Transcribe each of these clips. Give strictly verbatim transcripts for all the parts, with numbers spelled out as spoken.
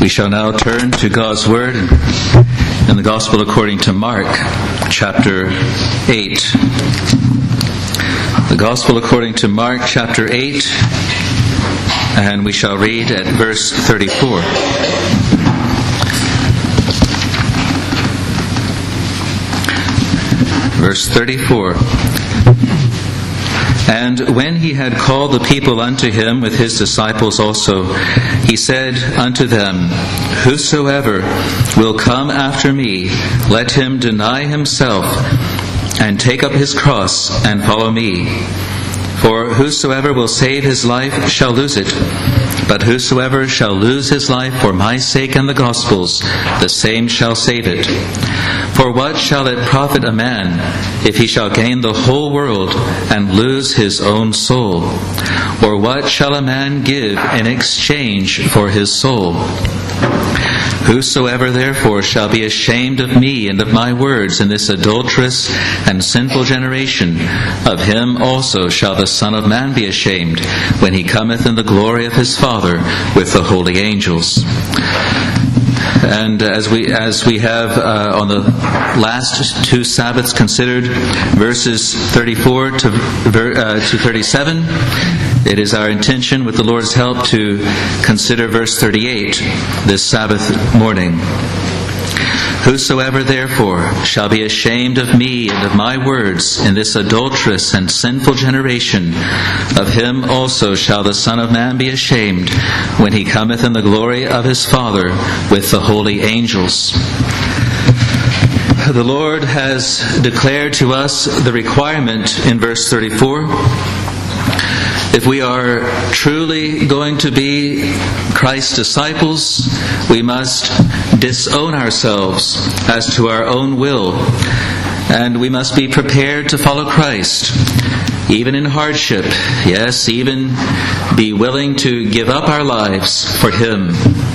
We shall now turn to God's Word in the Gospel according to Mark, chapter eight. The Gospel according to Mark, chapter eight, and we shall read at verse thirty-four. Verse thirty-four. And when he had called the people unto him with his disciples also, he said unto them, Whosoever will come after me, let him deny himself, and take up his cross, and follow me. For whosoever will save his life shall lose it, but whosoever shall lose his life for my sake and the gospel's, the same shall save it. For what shall it profit a man if he shall gain the whole world and lose his own soul? Or what shall a man give in exchange for his soul? Whosoever therefore shall be ashamed of me and of my words in this adulterous and sinful generation, of him also shall the Son of Man be ashamed, when he cometh in the glory of his Father with the holy angels. And as we as we have uh, on the last two Sabbaths considered verses thirty-four to uh, to thirty-seven, it is our intention, with the Lord's help, to consider verse thirty-eight this Sabbath morning. Whosoever therefore shall be ashamed of me and of my words in this adulterous and sinful generation, of him also shall the Son of Man be ashamed, when he cometh in the glory of his Father with the holy angels. The Lord has declared to us the requirement in verse thirty-four. If we are truly going to be Christ's disciples, we must disown ourselves as to our own will, and we must be prepared to follow Christ, even in hardship. Yes, even be willing to give up our lives for Him.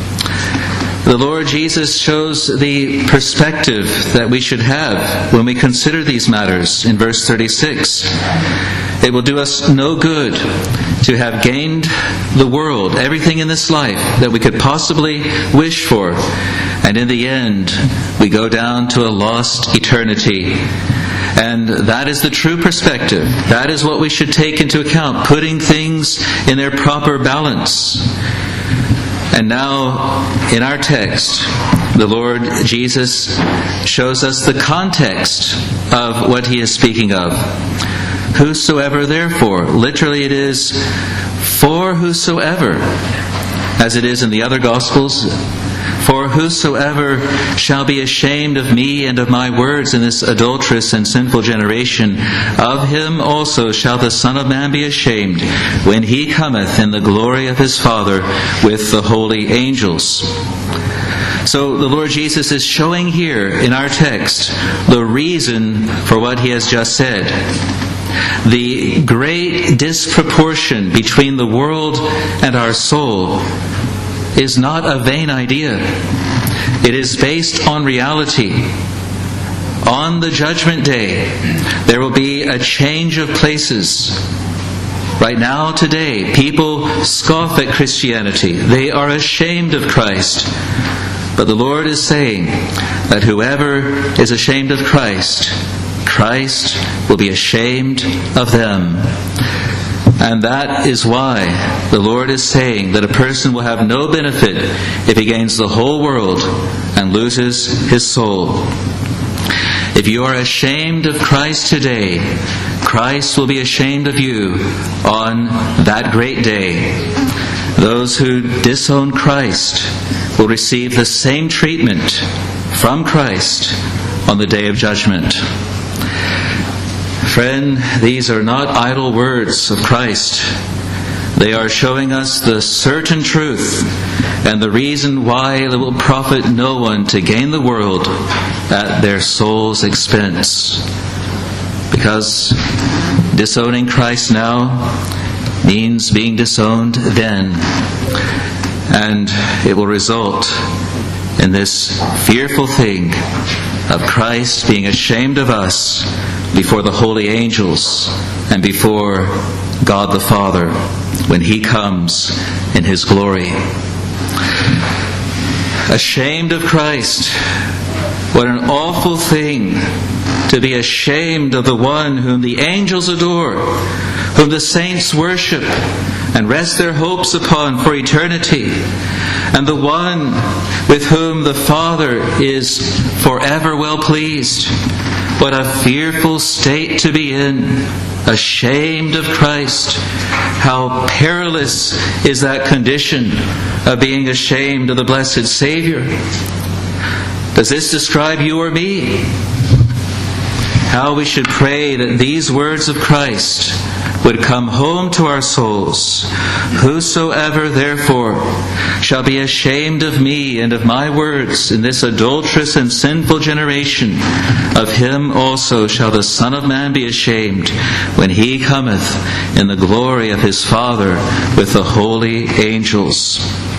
The Lord Jesus shows the perspective that we should have when we consider these matters in verse thirty-six. It will do us no good to have gained the world, everything in this life that we could possibly wish for, and in the end we go down to a lost eternity. And that is the true perspective. That is what we should take into account, putting things in their proper balance. And now, in our text, the Lord Jesus shows us the context of what He is speaking of. Whosoever, therefore, literally it is for whosoever, as it is in the other Gospels. For whosoever shall be ashamed of me and of my words in this adulterous and sinful generation, of him also shall the Son of Man be ashamed, when he cometh in the glory of his Father with the holy angels. So the Lord Jesus is showing here in our text the reason for what He has just said. The great disproportion between the world and our soul is not a vain idea. It is based on reality. On the judgment day, there will be a change of places. Right now, today, people scoff at Christianity. They are ashamed of Christ. But the Lord is saying that whoever is ashamed of Christ, Christ will be ashamed of them. And that is why the Lord is saying that a person will have no benefit if he gains the whole world and loses his soul. If you are ashamed of Christ today, Christ will be ashamed of you on that great day. Those who disown Christ will receive the same treatment from Christ on the day of judgment. Friend, these are not idle words of Christ. They are showing us the certain truth and the reason why it will profit no one to gain the world at their soul's expense. Because disowning Christ now means being disowned then. And it will result in this fearful thing of Christ being ashamed of us before the holy angels and before God the Father when He comes in His glory. Ashamed of Christ. What an awful thing to be ashamed of the one whom the angels adore, whom the saints worship and rest their hopes upon for eternity, and the one with whom the Father is forever well pleased. What a fearful state to be in, ashamed of Christ. How perilous is that condition of being ashamed of the blessed Savior. Does this describe you or me? How we should pray that these words of Christ would come home to our souls. Whosoever therefore shall be ashamed of me and of my words in this adulterous and sinful generation, of him also shall the Son of Man be ashamed when he cometh in the glory of his Father with the holy angels.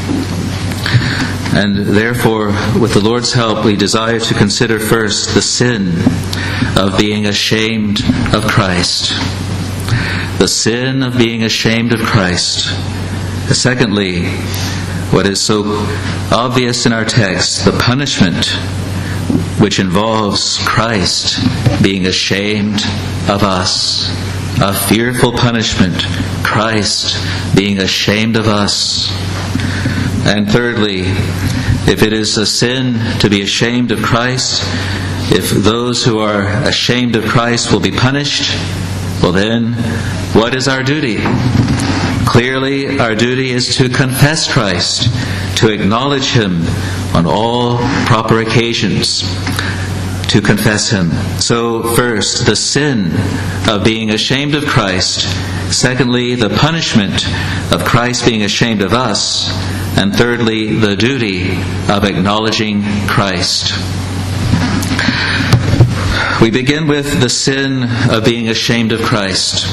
And therefore, with the Lord's help, we desire to consider first the sin of being ashamed of Christ. The sin of being ashamed of Christ. Secondly, what is so obvious in our text, the punishment which involves Christ being ashamed of us. A fearful punishment, Christ being ashamed of us. And thirdly, if it is a sin to be ashamed of Christ, if those who are ashamed of Christ will be punished, well then, what is our duty? Clearly, our duty is to confess Christ, to acknowledge Him on all proper occasions, to confess Him. So first, the sin of being ashamed of Christ. Secondly, the punishment of Christ being ashamed of us. And thirdly, the duty of acknowledging Christ. We begin with the sin of being ashamed of Christ.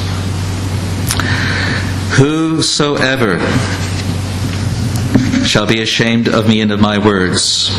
Whosoever shall be ashamed of me and of my words.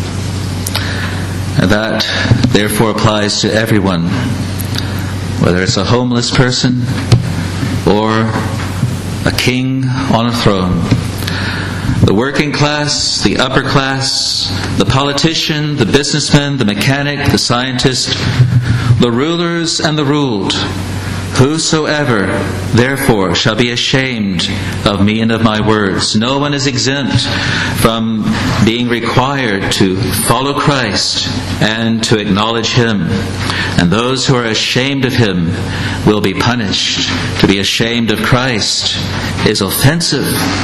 And that therefore applies to everyone, whether it's a homeless person or a king on a throne. The working class, the upper class, the politician, the businessman, the mechanic, the scientist, the rulers and the ruled. Whosoever, therefore, shall be ashamed of me and of my words. No one is exempt from being required to follow Christ and to acknowledge Him. And those who are ashamed of Him will be punished. To be ashamed of Christ is offensive.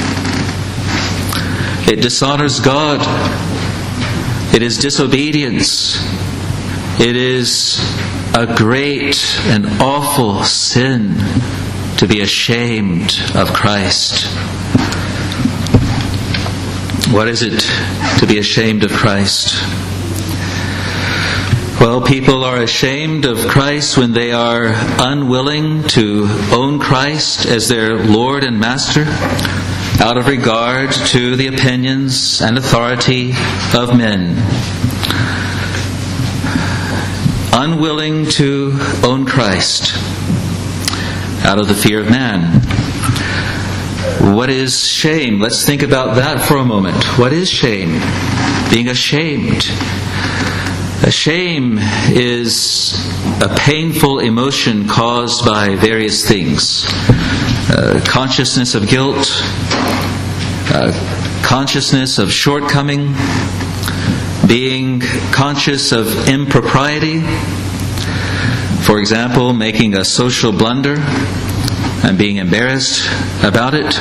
It dishonors God. It is disobedience. It is a great and awful sin to be ashamed of Christ. What is it to be ashamed of Christ? Well, people are ashamed of Christ when they are unwilling to own Christ as their Lord and Master, out of regard to the opinions and authority of men. Unwilling to own Christ out of the fear of man. What is shame? Let's think about that for a moment. What is shame? Being ashamed. A shame is a painful emotion caused by various things. Uh, consciousness of guilt, uh, consciousness of shortcoming, being conscious of impropriety, for example, making a social blunder and being embarrassed about it,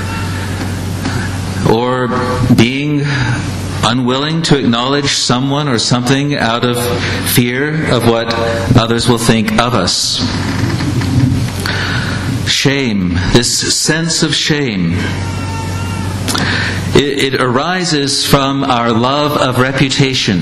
or being unwilling to acknowledge someone or something out of fear of what others will think of us. Shame, this sense of shame, it, it arises from our love of reputation.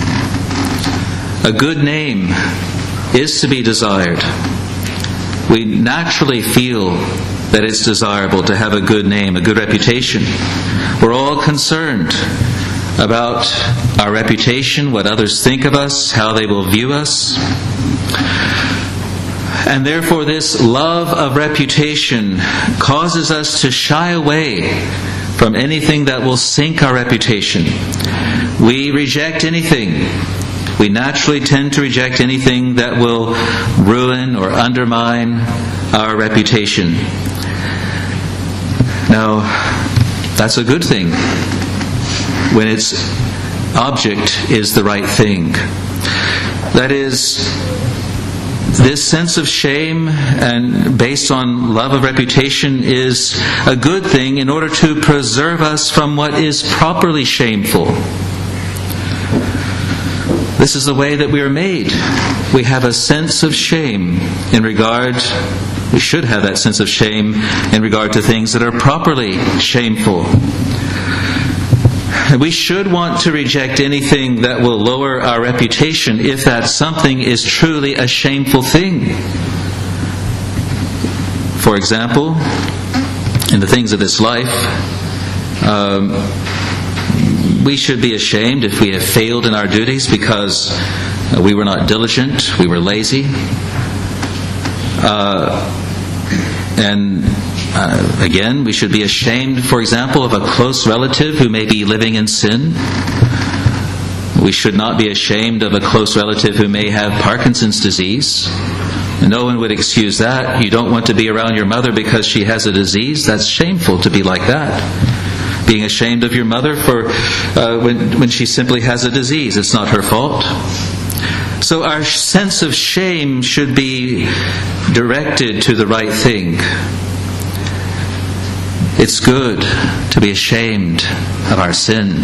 A good name is to be desired. We naturally feel that it's desirable to have a good name, a good reputation. We're all concerned about our reputation, what others think of us, how they will view us. And therefore this love of reputation causes us to shy away from anything that will sink our reputation. We reject anything. We naturally tend to reject anything that will ruin or undermine our reputation. Now, that's a good thing when its object is the right thing. That is, this sense of shame and based on love of reputation is a good thing in order to preserve us from what is properly shameful. This is the way that we are made. We have a sense of shame in regard, we should have that sense of shame in regard to things that are properly shameful. We should want to reject anything that will lower our reputation if that something is truly a shameful thing. For example, in the things of this life, um, we should be ashamed if we have failed in our duties because uh, we were not diligent, we were lazy. Uh, and uh, again, we should be ashamed, for example, of a close relative who may be living in sin. We should not be ashamed of a close relative who may have Parkinson's disease. No one would excuse that. You don't want to be around your mother because she has a disease. That's shameful to be like that. Being ashamed of your mother for uh, when, when she simply has a disease. It's not her fault. So our sense of shame should be directed to the right thing. It's good to be ashamed of our sin.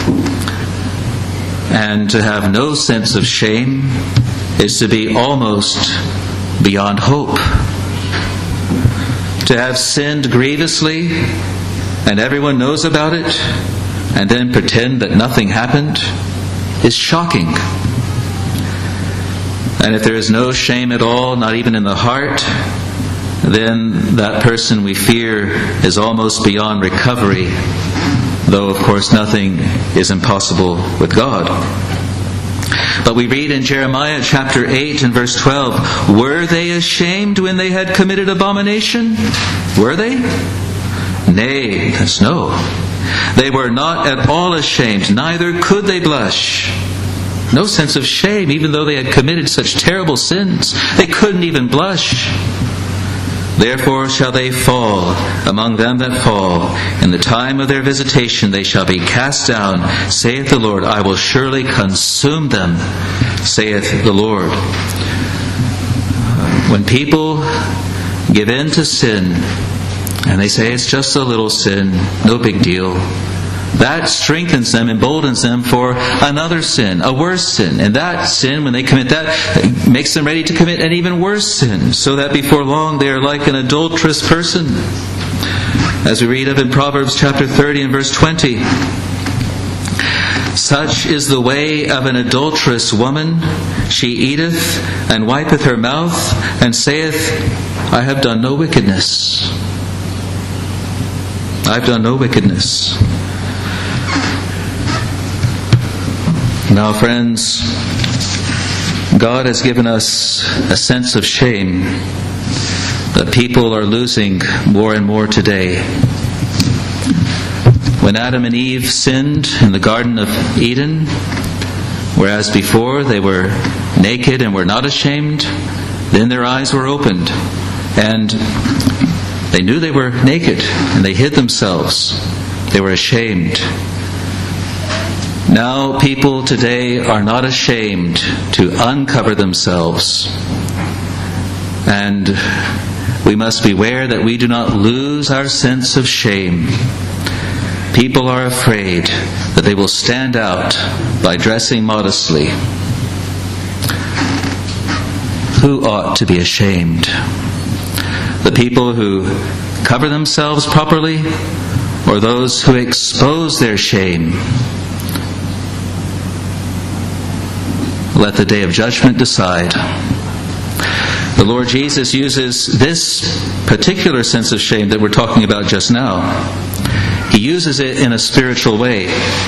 And to have no sense of shame is to be almost beyond hope. To have sinned grievously and everyone knows about it and then pretend that nothing happened is shocking. And if there is no shame at all, not even in the heart, then that person, we fear, is almost beyond recovery, though of course nothing is impossible with God. But we read in Jeremiah chapter eight and verse twelve, were they ashamed when they had committed abomination? Were they? Nay, that's no. They were not at all ashamed, neither could they blush. No sense of shame, even though they had committed such terrible sins. They couldn't even blush. Therefore shall they fall among them that fall. In the time of their visitation they shall be cast down, saith the Lord. I will surely consume them, saith the Lord. When people give in to sin, and they say it's just a little sin, no big deal, that strengthens them, emboldens them for another sin, a worse sin. And that sin, when they commit that, makes them ready to commit an even worse sin, so that before long they are like an adulterous person. As we read of in Proverbs chapter thirty and verse twenty, such is the way of an adulterous woman. She eateth and wipeth her mouth, and saith, I have done no wickedness. I have done no wickedness. Now, friends, God has given us a sense of shame that people are losing more and more today. When Adam and Eve sinned in the Garden of Eden, whereas before they were naked and were not ashamed, then their eyes were opened and they knew they were naked and they hid themselves. They were ashamed. Now people today are not ashamed to uncover themselves. And we must beware that we do not lose our sense of shame. People are afraid that they will stand out by dressing modestly. Who ought to be ashamed? The people who cover themselves properly, or those who expose their shame? Let the day of judgment decide. The Lord Jesus uses this particular sense of shame that we're talking about just now. He uses it in a spiritual way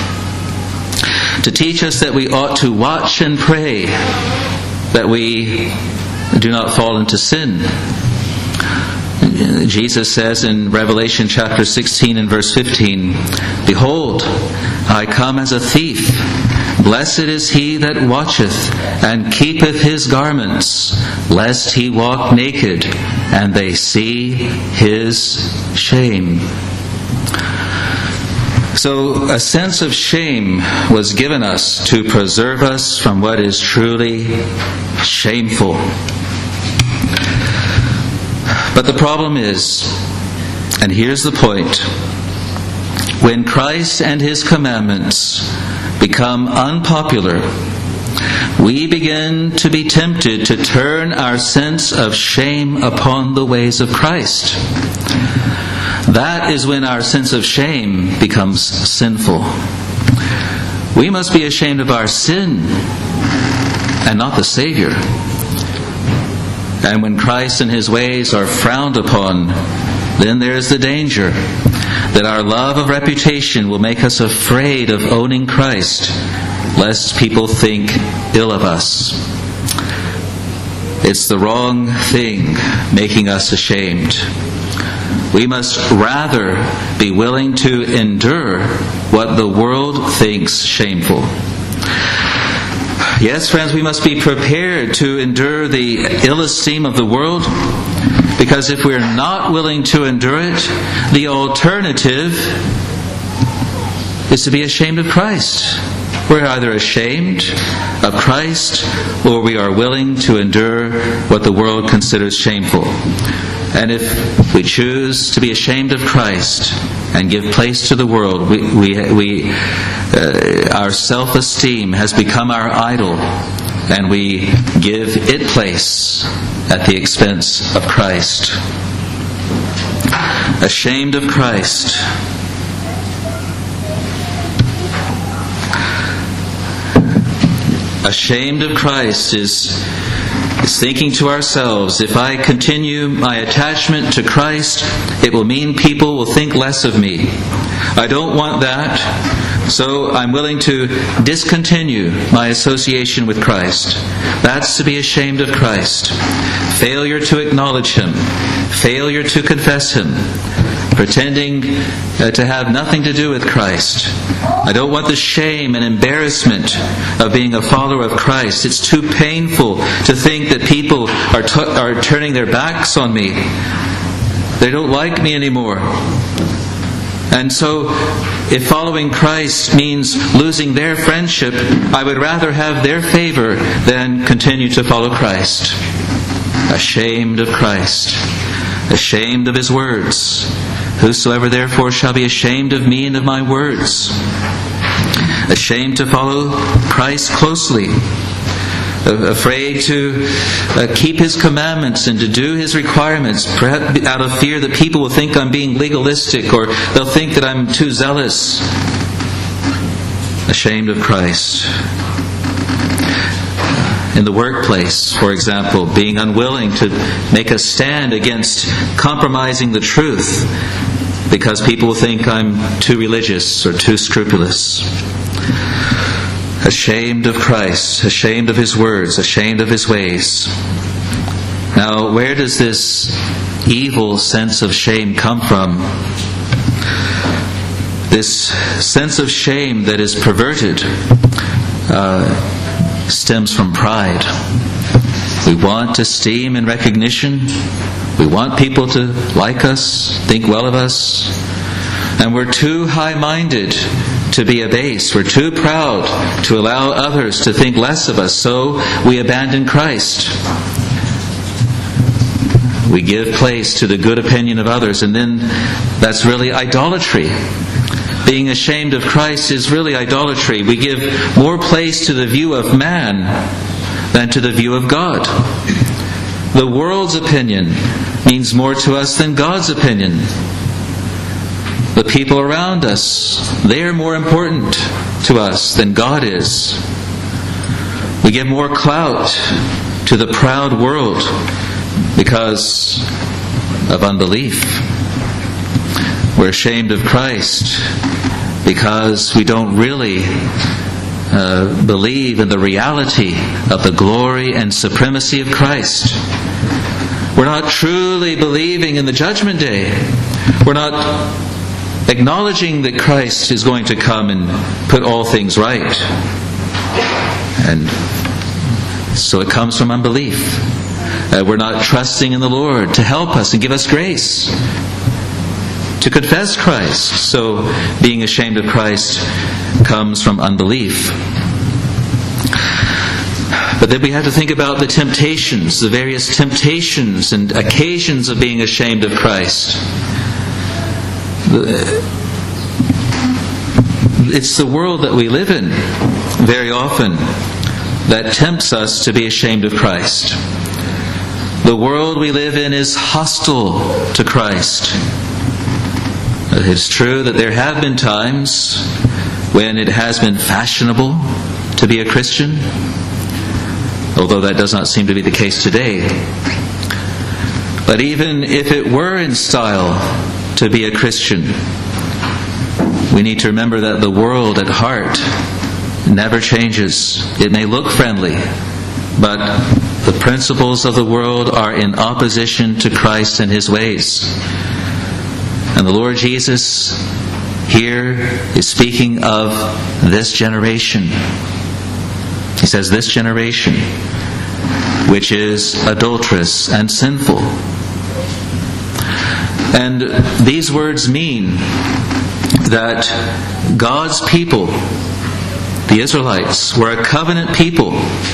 to teach us that we ought to watch and pray that we do not fall into sin. Jesus says in Revelation chapter sixteen and verse fifteen, "Behold, I come as a thief. Blessed is he that watcheth and keepeth his garments, lest he walk naked, and they see his shame." So a sense of shame was given us to preserve us from what is truly shameful. But the problem is, and here's the point, when Christ and his commandments become unpopular, we begin to be tempted to turn our sense of shame upon the ways of Christ. That is when our sense of shame becomes sinful. We must be ashamed of our sin and not the Savior. And when Christ and his ways are frowned upon, then there's the danger that our love of reputation will make us afraid of owning Christ, lest people think ill of us. It's the wrong thing making us ashamed. We must rather be willing to endure what the world thinks shameful. Yes, friends, we must be prepared to endure the ill esteem of the world, because if we're not willing to endure it, the alternative is to be ashamed of Christ. We're either ashamed of Christ or we are willing to endure what the world considers shameful. And if we choose to be ashamed of Christ and give place to the world, we, we, we, uh, our self-esteem has become our idol, and we give it place at the expense of Christ. Ashamed of Christ. Ashamed of Christ is, is thinking to ourselves, if I continue my attachment to Christ, it will mean people will think less of me. I don't want that, so I'm willing to discontinue my association with Christ. That's to be ashamed of Christ. Failure to acknowledge Him. Failure to confess Him. Pretending uh, to have nothing to do with Christ. I don't want the shame and embarrassment of being a follower of Christ. It's too painful to think that people are t- are turning their backs on me. They don't like me anymore. And so, if following Christ means losing their friendship, I would rather have their favor than continue to follow Christ. Ashamed of Christ. Ashamed of His words. Whosoever therefore shall be ashamed of me and of my words. Ashamed to follow Christ closely. Afraid to uh, keep His commandments and to do His requirements, perhaps out of fear that people will think I'm being legalistic, or they'll think that I'm too zealous. Ashamed of Christ. In the workplace, for example, being unwilling to make a stand against compromising the truth because people will think I'm too religious or too scrupulous. Ashamed of Christ, ashamed of His words, ashamed of His ways. Now, where does this evil sense of shame come from? This sense of shame that is perverted uh, stems from pride. We want esteem and recognition. We want people to like us, think well of us. And we're too high-minded to be abased. We're too proud to allow others to think less of us. So we abandon Christ. We give place to the good opinion of others, and then that's really idolatry. Being ashamed of Christ is really idolatry. We give more place to the view of man than to the view of God. The world's opinion means more to us than God's opinion. The people around us, they are more important to us than God is. We give more clout to the proud world because of unbelief. We're ashamed of Christ because we don't really uh, believe in the reality of the glory and supremacy of Christ. We're not truly believing in the judgment day. We're not acknowledging that Christ is going to come and put all things right. And so it comes from unbelief. Uh, we're not trusting in the Lord to help us and give us grace to confess Christ. So being ashamed of Christ comes from unbelief. But then we have to think about the temptations, the various temptations and occasions of being ashamed of Christ. It's the world that we live in very often that tempts us to be ashamed of Christ. The world we live in is hostile to Christ. It's true that there have been times when it has been fashionable to be a Christian, although that does not seem to be the case today. But even if it were in style to be a Christian, we need to remember that the world at heart never changes. It may look friendly, but the principles of the world are in opposition to Christ and His ways. And the Lord Jesus here is speaking of this generation. He says, this generation, which is adulterous and sinful. And these words mean that God's people, the Israelites, were a covenant people.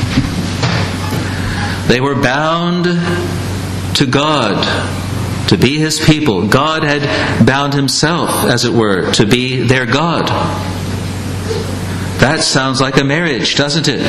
They were bound to God, to be His people. God had bound Himself, as it were, to be their God. That sounds like a marriage, doesn't it?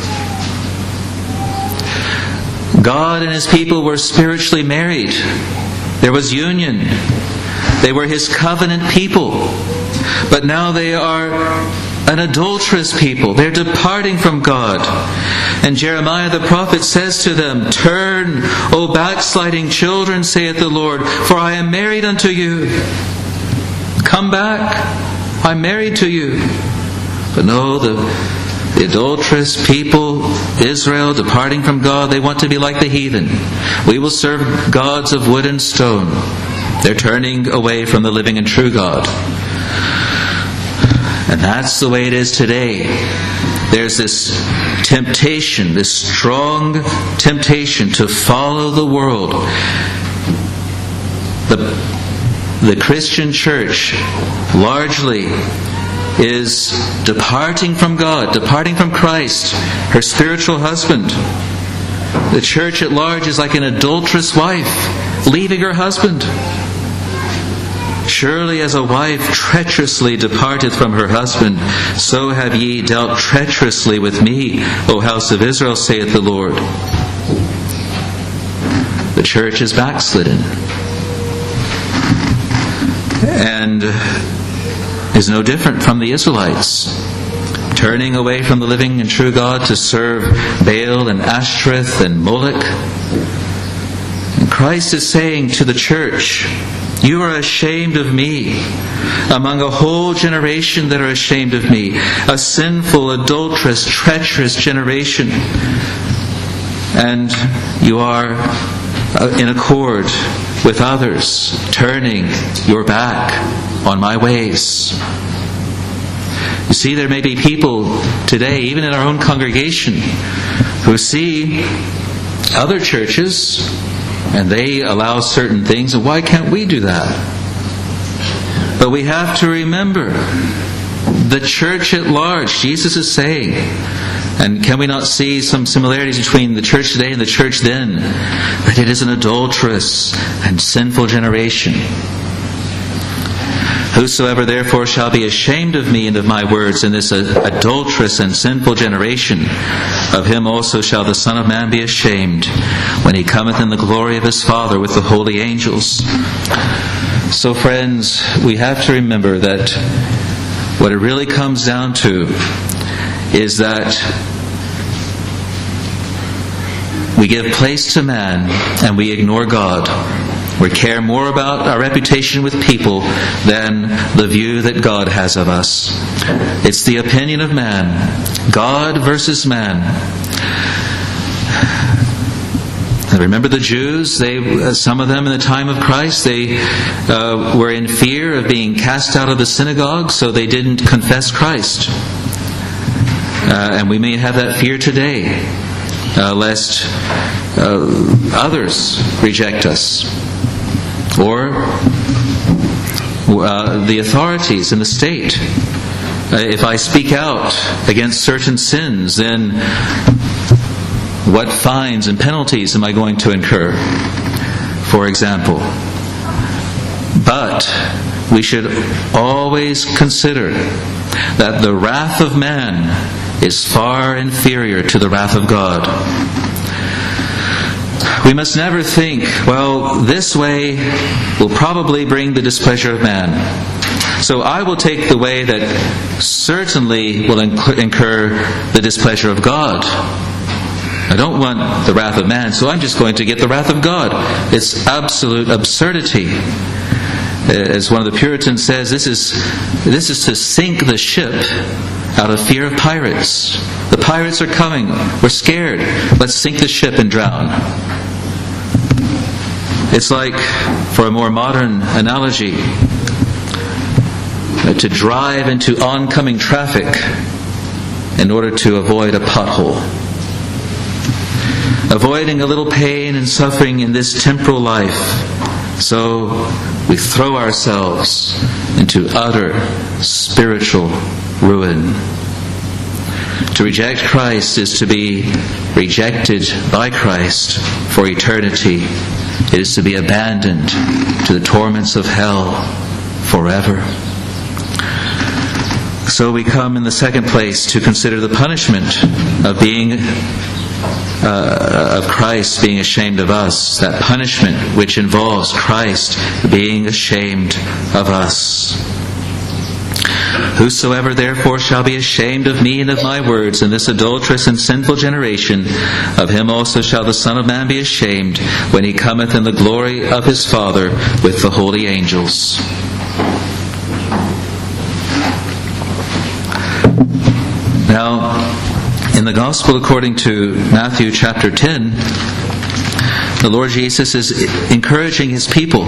God and His people were spiritually married. There was union. They were His covenant people. But now they are an adulterous people. They're departing from God. And Jeremiah the prophet says to them, "Turn, O backsliding children, saith the Lord, for I am married unto you." Come back. I'm married to you. But no, the, the adulterous people, Israel, departing from God, they want to be like the heathen. We will serve gods of wood and stone. They're turning away from the living and true God. And that's the way it is today. There's this temptation, this strong temptation to follow the world. The, the Christian church largely is departing from God, departing from Christ, her spiritual husband. The church at large is like an adulterous wife leaving her husband. Surely as a wife treacherously departeth from her husband, so have ye dealt treacherously with me, O house of Israel, saith the Lord. The church is backslidden and is no different from the Israelites, turning away from the living and true God to serve Baal and Ashtoreth and Moloch. And Christ is saying to the church, you are ashamed of me among a whole generation that are ashamed of me, a sinful, adulterous, treacherous generation. And you are in accord with others, turning your back on my ways. You see, there may be people today, even in our own congregation, who see other churches and they allow certain things, and why can't we do that? But we have to remember the church at large, Jesus is saying, and can we not see some similarities between the church today and the church then? That it is an adulterous and sinful generation. Whosoever therefore shall be ashamed of me and of my words in this adulterous and sinful generation, of him also shall the Son of Man be ashamed, when he cometh in the glory of his Father with the holy angels. So friends, we have to remember that what it really comes down to is that we give place to man and we ignore God. We care more about our reputation with people than the view that God has of us. It's the opinion of man. God versus man. Remember the Jews, they, some of them in the time of Christ, they uh, were in fear of being cast out of the synagogue, so they didn't confess Christ. Uh, and we may have that fear today, uh, lest uh, others reject us. Or uh, the authorities in the state. Uh, if I speak out against certain sins, then what fines and penalties am I going to incur, for example? But we should always consider that the wrath of man is far inferior to the wrath of God. We must never think, well, this way will probably bring the displeasure of man, so I will take the way that certainly will incur the displeasure of God. I don't want the wrath of man, so I'm just going to get the wrath of God. It's absolute absurdity. As one of the Puritans says, this is this is to sink the ship out of fear of pirates. The pirates are coming. We're scared. Let's sink the ship and drown. It's like, for a more modern analogy, to drive into oncoming traffic in order to avoid a pothole. Avoiding a little pain and suffering in this temporal life. So we throw ourselves into utter spiritual ruin. To reject Christ is to be rejected by Christ for eternity. It is to be abandoned to the torments of hell forever. So we come in the second place to consider the punishment of being Uh, of Christ being ashamed of us, that punishment which involves Christ being ashamed of us. Whosoever therefore shall be ashamed of me and of my words in this adulterous and sinful generation, of him also shall the Son of Man be ashamed when he cometh in the glory of his Father with the holy angels. Now, in the Gospel according to Matthew chapter ten, the Lord Jesus is encouraging his people.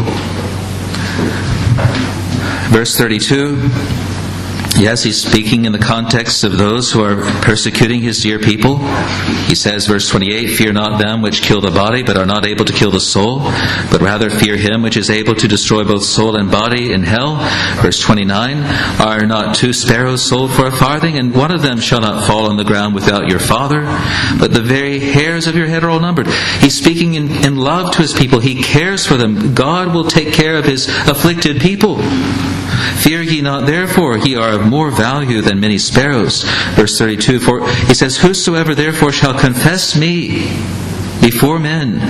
Verse thirty-two, yes, he's speaking in the context of those who are persecuting his dear people. He says, verse twenty-eight, fear not them which kill the body, but are not able to kill the soul, but rather fear him which is able to destroy both soul and body in hell. Verse twenty-nine, are not two sparrows sold for a farthing, and one of them shall not fall on the ground without your Father? But the very hairs of your head are all numbered. He's speaking in, in love to his people. He cares for them. God will take care of his afflicted people. Fear ye not therefore, ye are of more value than many sparrows. Verse thirty-two, for he says, whosoever therefore shall confess me before men,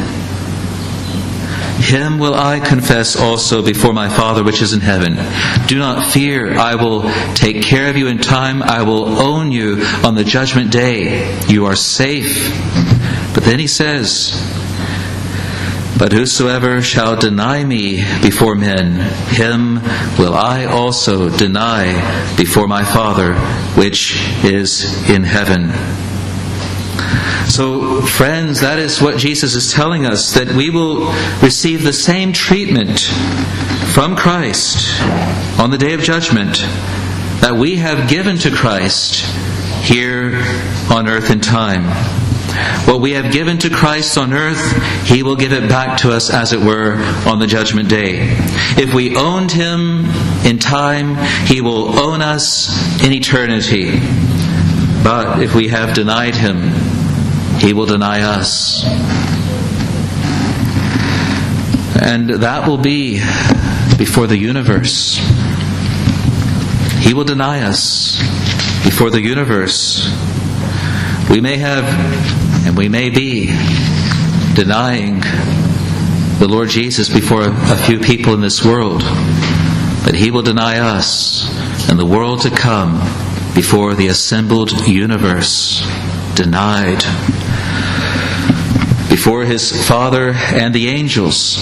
him will I confess also before my Father which is in heaven. Do not fear, I will take care of you in time. I will own you on the judgment day. You are safe. But then he says, but whosoever shall deny me before men, him will I also deny before my Father which is in heaven. So, friends, that is what Jesus is telling us, that we will receive the same treatment from Christ on the day of judgment that we have given to Christ here on earth in time. What we have given to Christ on earth, He will give it back to us, as it were, on the judgment day. If we owned Him in time, He will own us in eternity. But if we have denied Him, He will deny us. And that will be before the universe. He will deny us before the universe. We may have, and we may be, denying the Lord Jesus before a few people in this world. But He will deny us and the world to come before the assembled universe. Denied. Before His Father and the angels.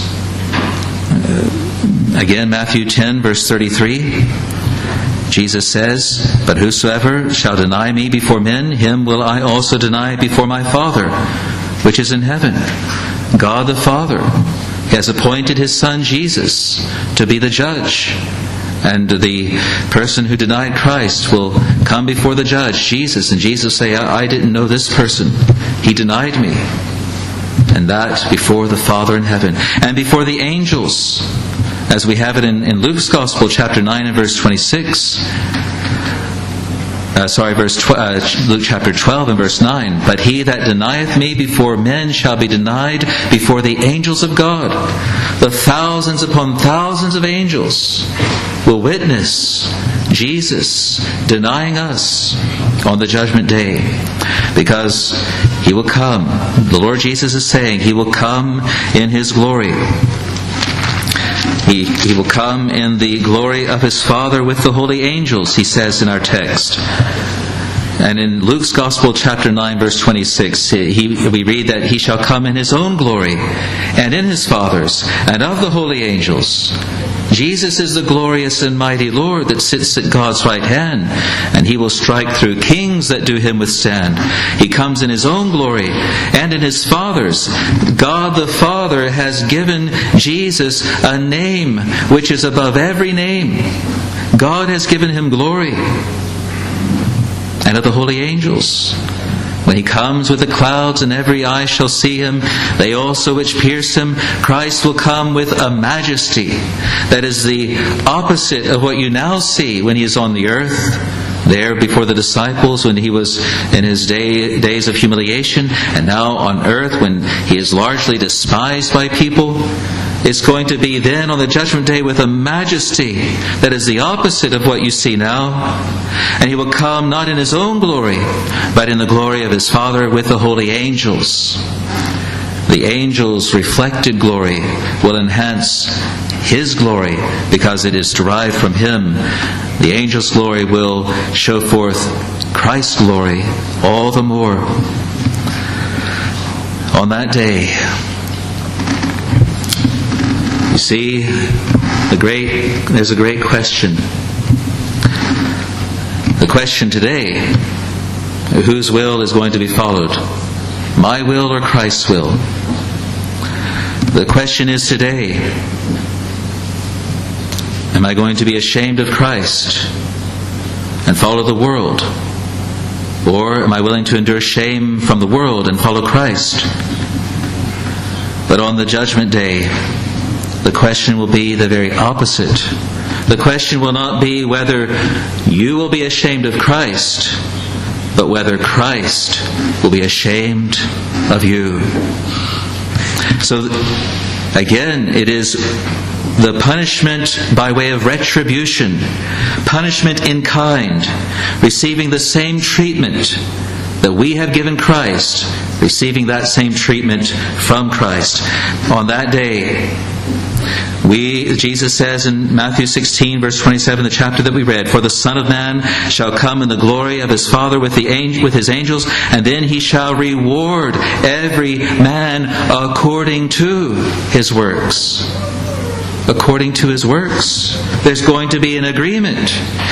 Again, Matthew ten, verse thirty-three. Jesus says, but whosoever shall deny me before men, him will I also deny before my Father which is in heaven. God the Father. He has appointed His Son Jesus to be the judge. And the person who denied Christ will come before the judge, Jesus, and Jesus say, I, I didn't know this person. He denied me. And that before the Father in heaven. And before the angels, as we have it in, in Luke's Gospel, chapter nine and verse twenty-six. Uh, sorry, verse tw- uh, Luke chapter twelve and verse nine. But he that denieth me before men shall be denied before the angels of God. The thousands upon thousands of angels will witness Jesus denying us on the judgment day. Because He will come. The Lord Jesus is saying He will come in His glory. He, he will come in the glory of His Father with the holy angels, He says in our text. And in Luke's Gospel, chapter nine, verse twenty-six, he, we read that He shall come in His own glory, and in His Father's, and of the holy angels. Jesus is the glorious and mighty Lord that sits at God's right hand, and He will strike through kings that do Him withstand. He comes in His own glory and in His Father's. God the Father has given Jesus a name which is above every name. God has given Him glory. And of the holy angels. When He comes with the clouds and every eye shall see Him, they also which pierced Him, Christ will come with a majesty that is the opposite of what you now see when He is on the earth. There before the disciples when He was in His day, days of humiliation, and now on earth when He is largely despised by people. It's going to be then on the judgment day with a majesty that is the opposite of what you see now. And He will come not in His own glory, but in the glory of His Father with the holy angels. The angels' reflected glory will enhance His glory because it is derived from Him. The angels' glory will show forth Christ's glory all the more. On that day, you see, the great there's a great question. The question today, whose will is going to be followed? My will or Christ's will? The question is today, am I going to be ashamed of Christ and follow the world? Or am I willing to endure shame from the world and follow Christ? But on the judgment day, the question will be the very opposite. The question will not be whether you will be ashamed of Christ, but whether Christ will be ashamed of you. So, again, it is the punishment by way of retribution, punishment in kind, receiving the same treatment that we have given Christ, receiving that same treatment from Christ. On that day, We, Jesus says in Matthew sixteen, verse twenty-seven, the chapter that we read, For the Son of Man shall come in the glory of His Father with, the angel, with His angels, and then He shall reward every man according to his works. According to his works. There's going to be an agreement.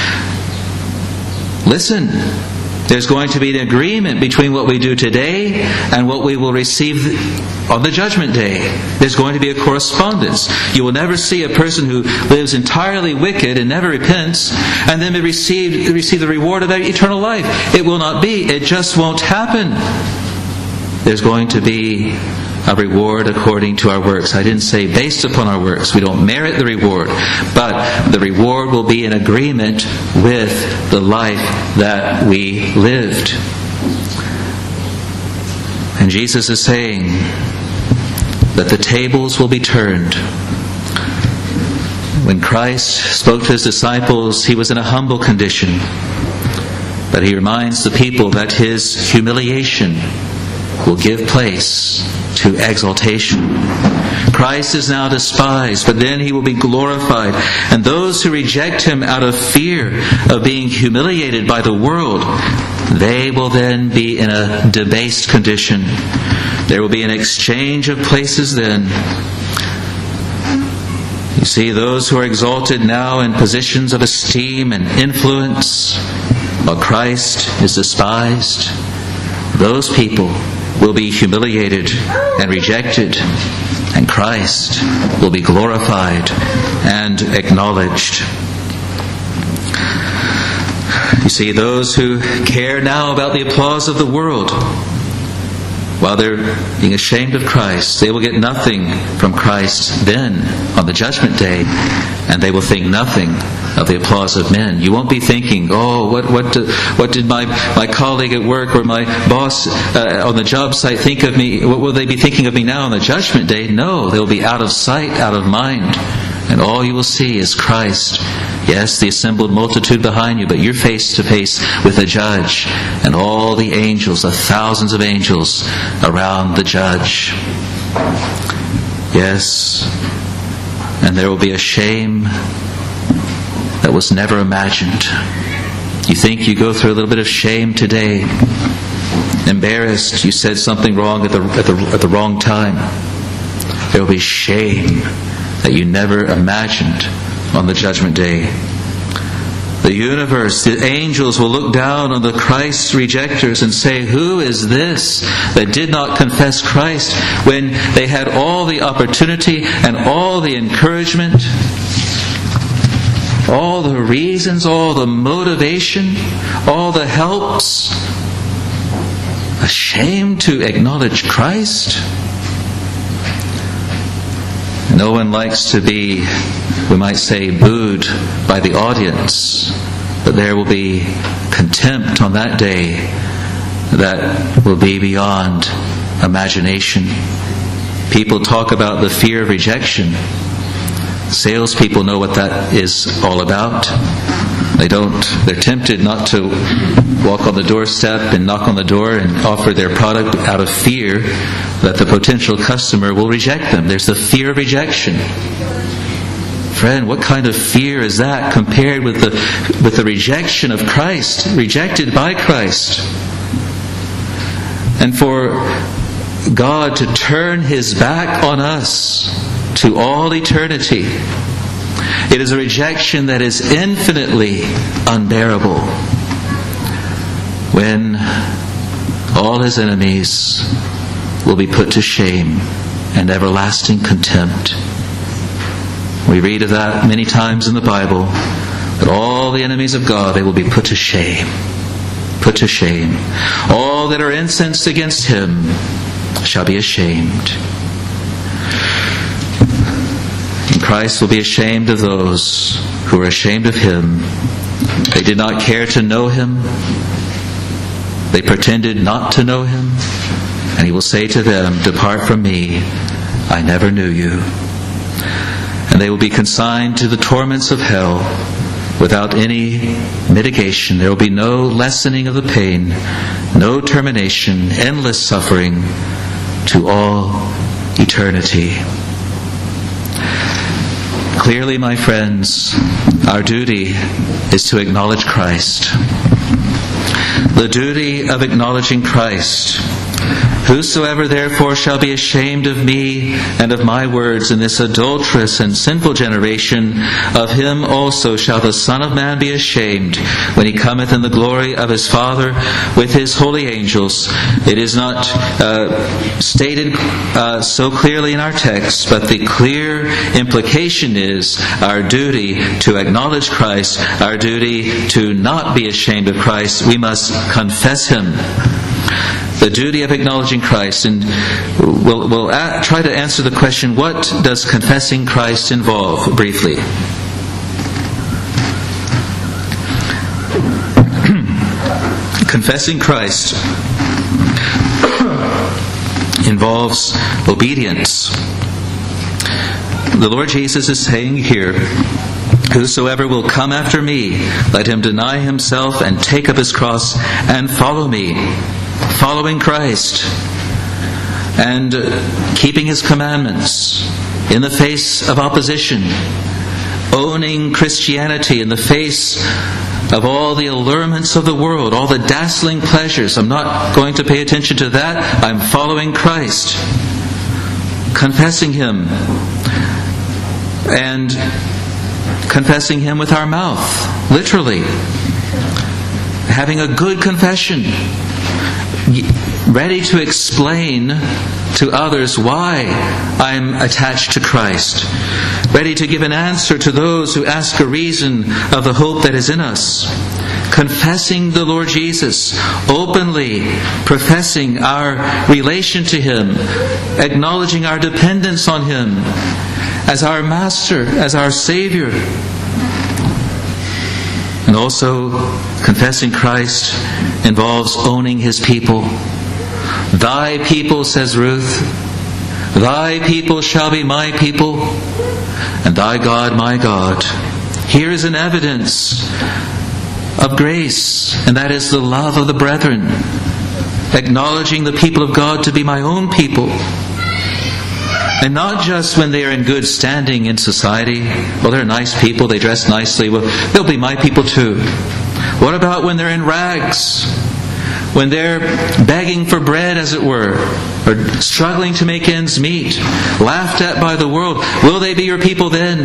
Listen. There's going to be an agreement between what we do today and what we will receive on the judgment day. There's going to be a correspondence. You will never see a person who lives entirely wicked and never repents and then receive, receive the reward of eternal life. It will not be. It just won't happen. There's going to be a reward according to our works. I didn't say based upon our works. We don't merit the reward. But the reward will be in agreement with the life that we lived. And Jesus is saying that the tables will be turned. When Christ spoke to His disciples, He was in a humble condition. But He reminds the people that His humiliation will give place to exaltation. Christ is now despised, but then He will be glorified. And those who reject Him out of fear of being humiliated by the world, they will then be in a debased condition. There will be an exchange of places then. You see, those who are exalted now in positions of esteem and influence, while Christ is despised, those people will be humiliated and rejected, and Christ will be glorified and acknowledged. You see, those who care now about the applause of the world, while they're being ashamed of Christ, they will get nothing from Christ then on the judgment day, and they will think nothing of the applause of men. You won't be thinking, oh, what what do, what did my, my colleague at work or my boss uh, on the job site think of me? What will they be thinking of me now on the judgment day? No, they'll be out of sight, out of mind. And all you will see is Christ. Yes, the assembled multitude behind you, but you're face to face with the judge and all the angels, the thousands of angels around the judge. Yes, and there will be a shame that was never imagined. You think you go through a little bit of shame today, embarrassed, you said something wrong at the, at the, at the wrong time. There will be shame that you never imagined on the judgment day. The universe, the angels will look down on the Christ rejectors and say, who is this that did not confess Christ when they had all the opportunity and all the encouragement, all the reasons, all the motivation, all the helps, ashamed to acknowledge Christ? No one likes to be, we might say, booed by the audience, but there will be contempt on that day that will be beyond imagination. People talk about the fear of rejection. Salespeople know what that is all about. They don't, they're tempted not to walk on the doorstep and knock on the door and offer their product out of fear that the potential customer will reject them. There's the fear of rejection. Friend, what kind of fear is that compared with the with the rejection of Christ, rejected by Christ? And for God to turn His back on us to all eternity, it is a rejection that is infinitely unbearable. When all His enemies will be put to shame and everlasting contempt. We read of that many times in the Bible, that all the enemies of God, they will be put to shame. Put to shame. All that are incensed against Him shall be ashamed. And Christ will be ashamed of those who are ashamed of Him. They did not care to know Him. They pretended not to know Him. And He will say to them, depart from me, I never knew you. And they will be consigned to the torments of hell without any mitigation. There will be no lessening of the pain, no termination, endless suffering to all eternity. Clearly, my friends, our duty is to acknowledge Christ. The duty of acknowledging Christ. Whosoever therefore shall be ashamed of me and of my words in this adulterous and sinful generation, of him also shall the Son of Man be ashamed when He cometh in the glory of His Father with His holy angels. It is not uh, stated uh, so clearly in our text, but the clear implication is our duty to acknowledge Christ, our duty to not be ashamed of Christ. We must confess Him. The duty of acknowledging Christ. And we'll, we'll a- try to answer the question, what does confessing Christ involve, briefly? Confessing Christ involves obedience. The Lord Jesus is saying here, whosoever will come after me, let him deny himself and take up his cross and follow me. Following Christ and keeping His commandments in the face of opposition, owning Christianity in the face of all the allurements of the world, all the dazzling pleasures. I'm not going to pay attention to that. I'm following Christ, confessing Him, and confessing Him with our mouth, literally. Having a good confession. ready to explain to others why I'm attached to Christ, ready to give an answer to those who ask a reason of the hope that is in us, confessing the Lord Jesus, openly professing our relation to Him, acknowledging our dependence on Him as our Master, as our Savior. And also, confessing Christ involves owning His people. Thy people, says Ruth, thy people shall be my people, and thy God my God. Here is an evidence of grace, and that is the love of the brethren, acknowledging the people of God to be my own people. And not just when they are in good standing in society. Well, they're nice people, they dress nicely. Well, they'll be my people too. What about when they're in rags? When they're begging for bread, as it were, or struggling to make ends meet, laughed at by the world? Will they be your people then?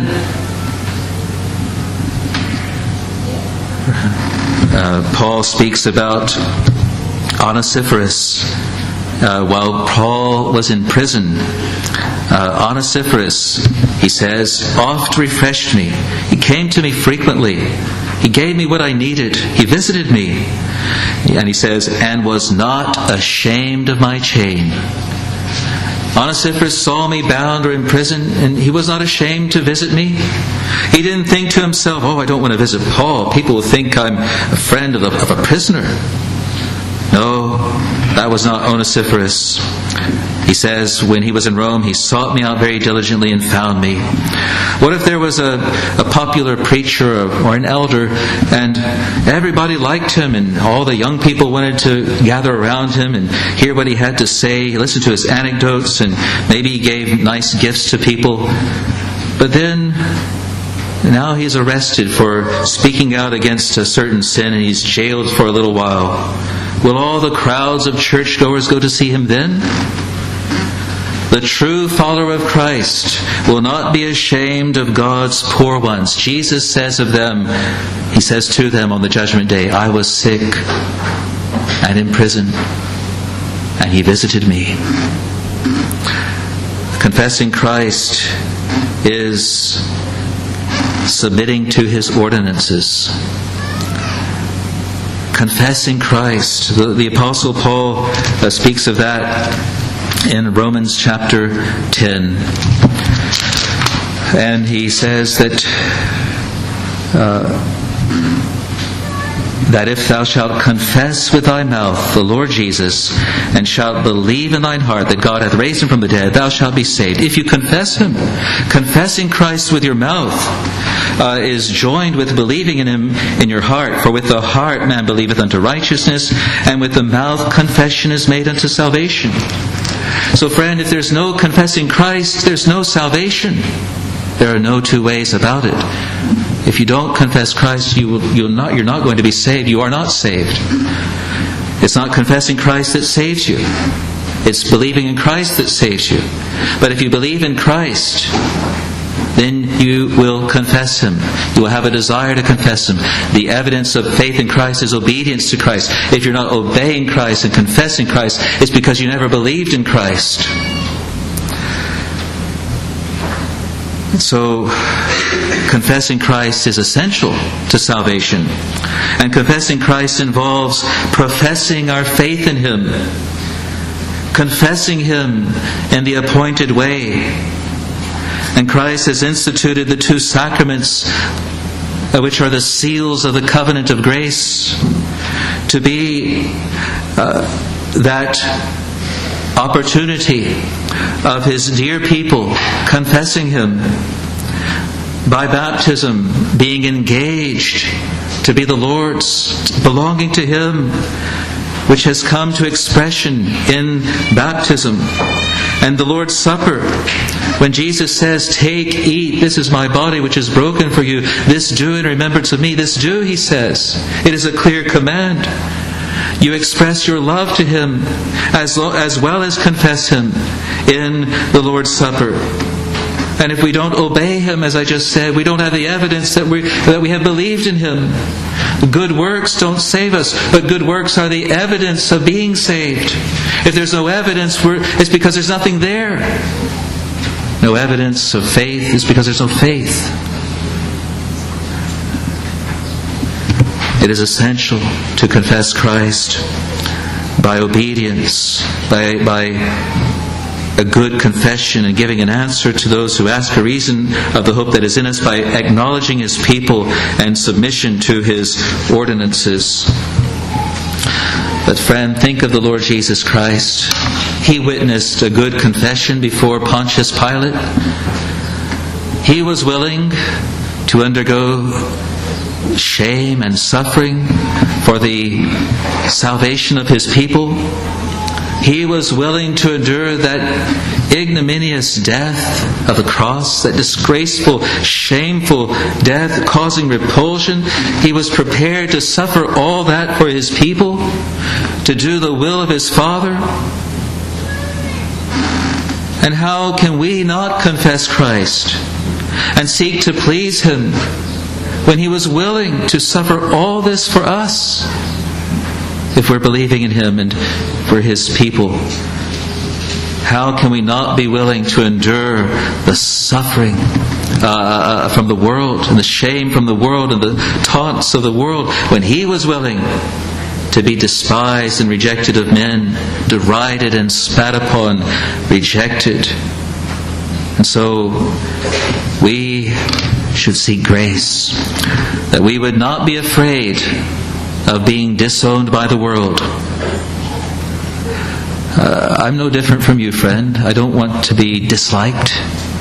Uh, Paul speaks about Onesiphorus. Uh, while Paul was in prison, uh, Onesiphorus, he says, oft refreshed me. He came to me frequently. He gave me what I needed. He visited me. And he says, and was not ashamed of my chain. Onesiphorus saw me bound or in prison, and he was not ashamed to visit me. He didn't think to himself, oh, I don't want to visit Paul. People will think I'm a friend of a, of a prisoner. No, that was not Onesiphorus. He says, when he was in Rome, he sought me out very diligently and found me. What if there was a, a popular preacher or, or an elder, and everybody liked him, and all the young people wanted to gather around him and hear what he had to say, listen to his anecdotes, and maybe he gave nice gifts to people. But then, now he's arrested for speaking out against a certain sin, and he's jailed for a little while. Will all the crowds of churchgoers go to see him then? The true follower of Christ will not be ashamed of God's poor ones. Jesus says of them, He says to them on the judgment day, I was sick and in prison, and He visited me. Confessing Christ is submitting to His ordinances. Confessing Christ. The, the Apostle Paul uh, speaks of that in Romans chapter ten. And he says that uh, that if thou shalt confess with thy mouth the Lord Jesus, and shalt believe in thine heart that God hath raised Him from the dead, thou shalt be saved. If you confess Him, confessing Christ with your mouth uh, is joined with believing in Him in your heart. For with the heart man believeth unto righteousness, and with the mouth confession is made unto salvation. So friend, if there's no confessing Christ, there's no salvation. There are no two ways about it. If you don't confess Christ, you will, you'll not, you're not going to be saved. You are not saved. It's not confessing Christ that saves you. It's believing in Christ that saves you. But if you believe in Christ, then you will confess Him. You will have a desire to confess Him. The evidence of faith in Christ is obedience to Christ. If you're not obeying Christ and confessing Christ, it's because you never believed in Christ. So, confessing Christ is essential to salvation. And confessing Christ involves professing our faith in Him, confessing Him in the appointed way. And Christ has instituted the two sacraments, which are the seals of the covenant of grace, to be uh, that opportunity of His dear people confessing Him by baptism, being engaged to be the Lord's, belonging to Him, which has come to expression in baptism. And the Lord's Supper, when Jesus says, take, eat, this is my body which is broken for you, this do in remembrance of me. This do, He says. It is a clear command. You express your love to Him as, lo- as well as confess Him in the Lord's Supper. And if we don't obey Him, as I just said, we don't have the evidence that we that we have believed in Him. Good works don't save us, but good works are the evidence of being saved. If there's no evidence, we're, it's because there's nothing there. No evidence of faith is because there's no faith. It is essential to confess Christ by obedience, by by a good confession and giving an answer to those who ask a reason of the hope that is in us, by acknowledging His people and submission to His ordinances. But friend, think of the Lord Jesus Christ. He witnessed a good confession before Pontius Pilate. He was willing to undergo shame and suffering for the salvation of His people. He was willing to endure that ignominious death of the cross, that disgraceful, shameful death causing repulsion. He was prepared to suffer all that for His people, to do the will of His Father. And how can we not confess Christ and seek to please Him when He was willing to suffer all this for us? If we're believing in Him and we're His people, how can we not be willing to endure the suffering uh, from the world and the shame from the world and the taunts of the world when He was willing to be despised and rejected of men, derided and spat upon, rejected? And so we should seek grace, that we would not be afraid of being disowned by the world. Uh, I'm no different from you, friend. I don't want to be disliked.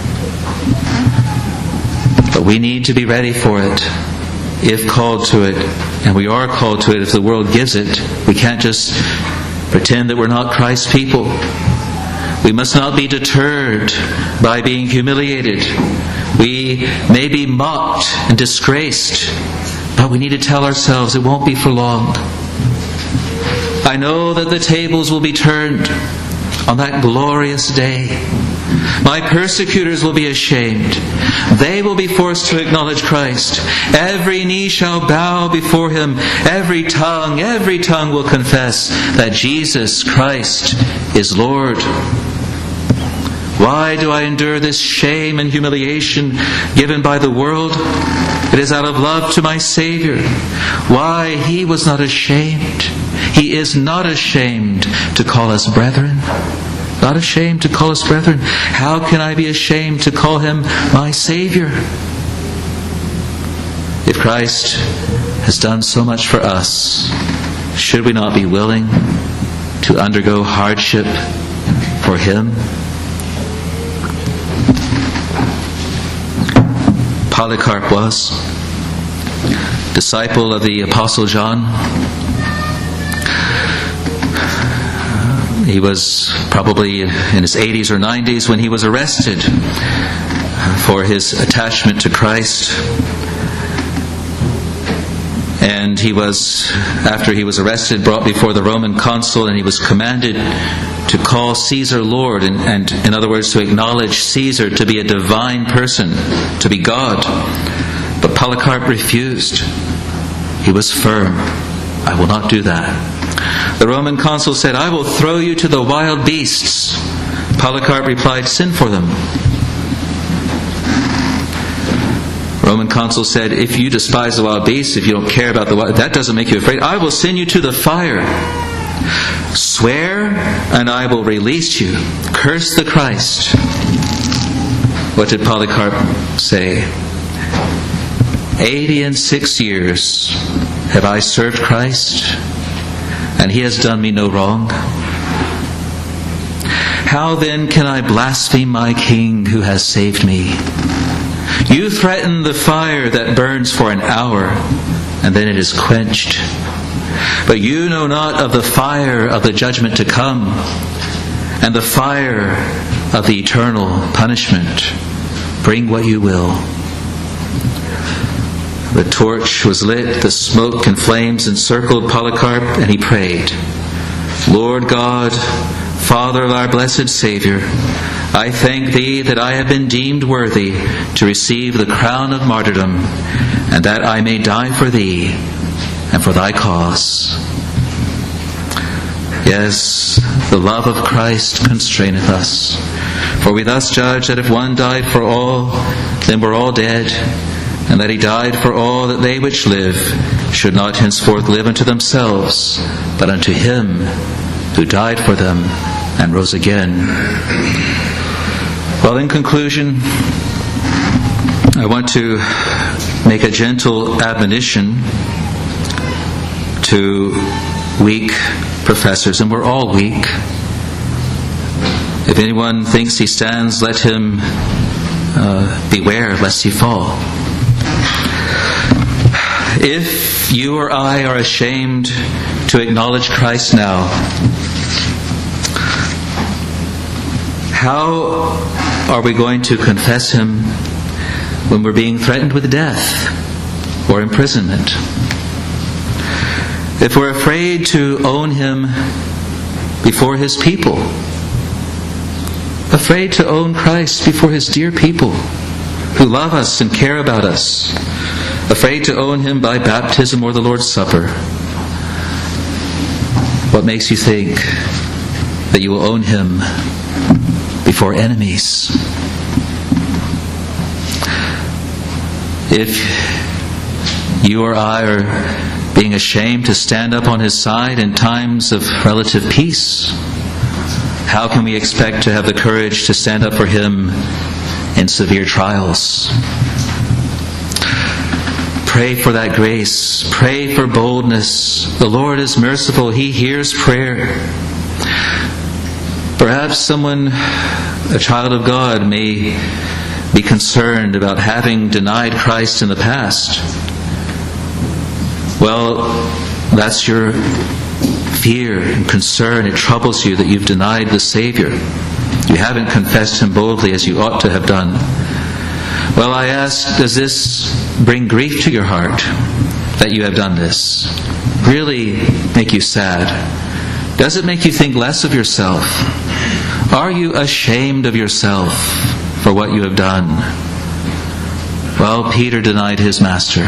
But we need to be ready for it, if called to it. And we are called to it if the world gives it. We can't just pretend that we're not Christ's people. We must not be deterred by being humiliated. We may be mocked and disgraced, but we need to tell ourselves it won't be for long. I know that the tables will be turned on that glorious day. My persecutors will be ashamed. They will be forced to acknowledge Christ. Every knee shall bow before Him. Every tongue, every tongue will confess that Jesus Christ is Lord. Why do I endure this shame and humiliation given by the world? It is out of love to my Savior. Why? He was not ashamed. He is not ashamed to call us brethren. Not ashamed to call us brethren. How can I be ashamed to call Him my Savior? If Christ has done so much for us, should we not be willing to undergo hardship for Him? Polycarp was disciple of the Apostle John. He was probably in his eighties or nineties when he was arrested for his attachment to Christ. And he was, after he was arrested, brought before the Roman consul, and he was commanded to call Caesar Lord, and, and in other words, to acknowledge Caesar to be a divine person, to be God. But Polycarp refused. He was firm. I will not do that. The Roman consul said, I will throw you to the wild beasts. Polycarp replied, send for them. Roman consul said, if you despise the wild beasts, if you don't care about the wild, that doesn't make you afraid. I will send you to the fire. Swear, and I will release you. Curse the Christ. What did Polycarp say? Eighty and six years have I served Christ, and He has done me no wrong. How then can I blaspheme my King who has saved me? You threaten the fire that burns for an hour, and then it is quenched. But you know not of the fire of the judgment to come, and the fire of the eternal punishment. Bring what you will. The torch was lit, the smoke and flames encircled Polycarp, and he prayed, Lord God, Father of our blessed Savior, I thank thee that I have been deemed worthy to receive the crown of martyrdom, and that I may die for thee and for thy cause. Yes, the love of Christ constraineth us. For we thus judge that if one died for all, then we're all dead, and that he died for all, that they which live should not henceforth live unto themselves, but unto him who died for them and rose again. Well, in conclusion, I want to make a gentle admonition to weak professors, and we're all weak. If anyone thinks he stands, let him uh, beware lest he fall. If you or I are ashamed to acknowledge Christ now, how are we going to confess him when we're being threatened with death or imprisonment? If we're afraid to own him before his people, afraid to own Christ before his dear people who love us and care about us, afraid to own him by baptism or the Lord's Supper, what makes you think that you will own him before enemies? If you or I are being ashamed to stand up on his side in times of relative peace, how can we expect to have the courage to stand up for him in severe trials? Pray for that grace. Pray for boldness. The Lord is merciful. He hears prayer. Perhaps someone, a child of God, may be concerned about having denied Christ in the past. Well, that's your fear and concern. It troubles you that you've denied the Savior. You haven't confessed him boldly as you ought to have done. Well, I ask, does this bring grief to your heart that you have done this? Really make you sad? Does it make you think less of yourself? Are you ashamed of yourself for what you have done? Well, Peter denied his master.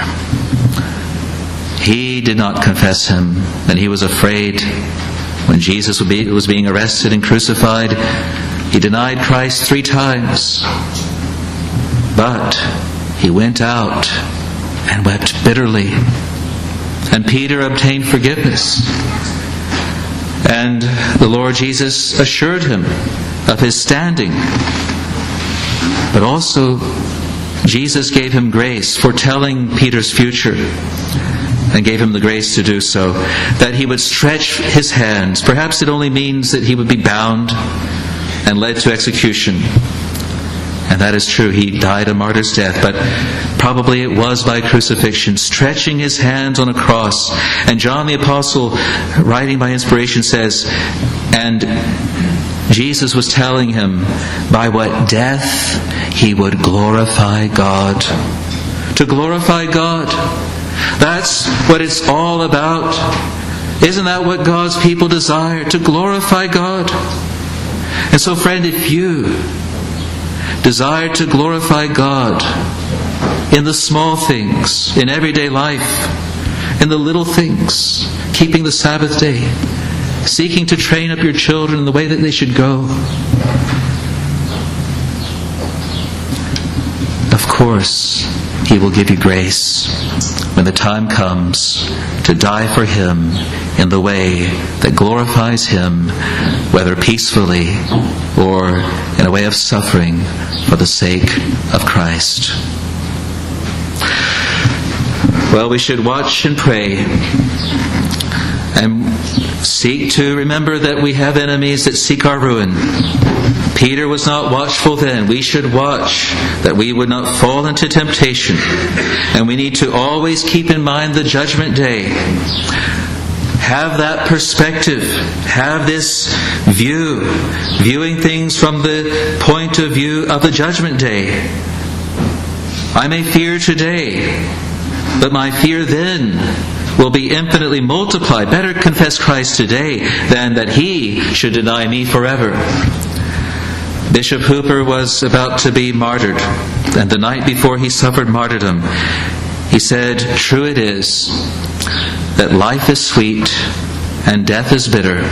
He did not confess him, and he was afraid. When Jesus was being arrested and crucified, he denied Christ three times. But he went out and wept bitterly. And Peter obtained forgiveness. And the Lord Jesus assured him of his standing. But also, Jesus gave him grace, foretelling Peter's future, and gave him the grace to do so, that he would stretch his hands. Perhaps it only means that he would be bound and led to execution. And that is true. He died a martyr's death, but probably it was by crucifixion, stretching his hands on a cross. And John the Apostle, writing by inspiration, says, and Jesus was telling him by what death he would glorify God. To glorify God. That's what it's all about. Isn't that what God's people desire? To glorify God. And so, friend, if you desire to glorify God in the small things, in everyday life, in the little things, keeping the Sabbath day, seeking to train up your children in the way that they should go, of course, he will give you grace when the time comes to die for him in the way that glorifies him, whether peacefully or in a way of suffering for the sake of Christ. Well, we should watch and pray and seek to remember that we have enemies that seek our ruin. Peter was not watchful then. We should watch that we would not fall into temptation. And we need to always keep in mind the judgment day. Have that perspective. Have this view. Viewing things from the point of view of the judgment day. I may fear today, but my fear then will be infinitely multiplied. Better confess Christ today than that he should deny me forever. Bishop Hooper was about to be martyred, and the night before he suffered martyrdom, he said, "True it is that life is sweet and death is bitter,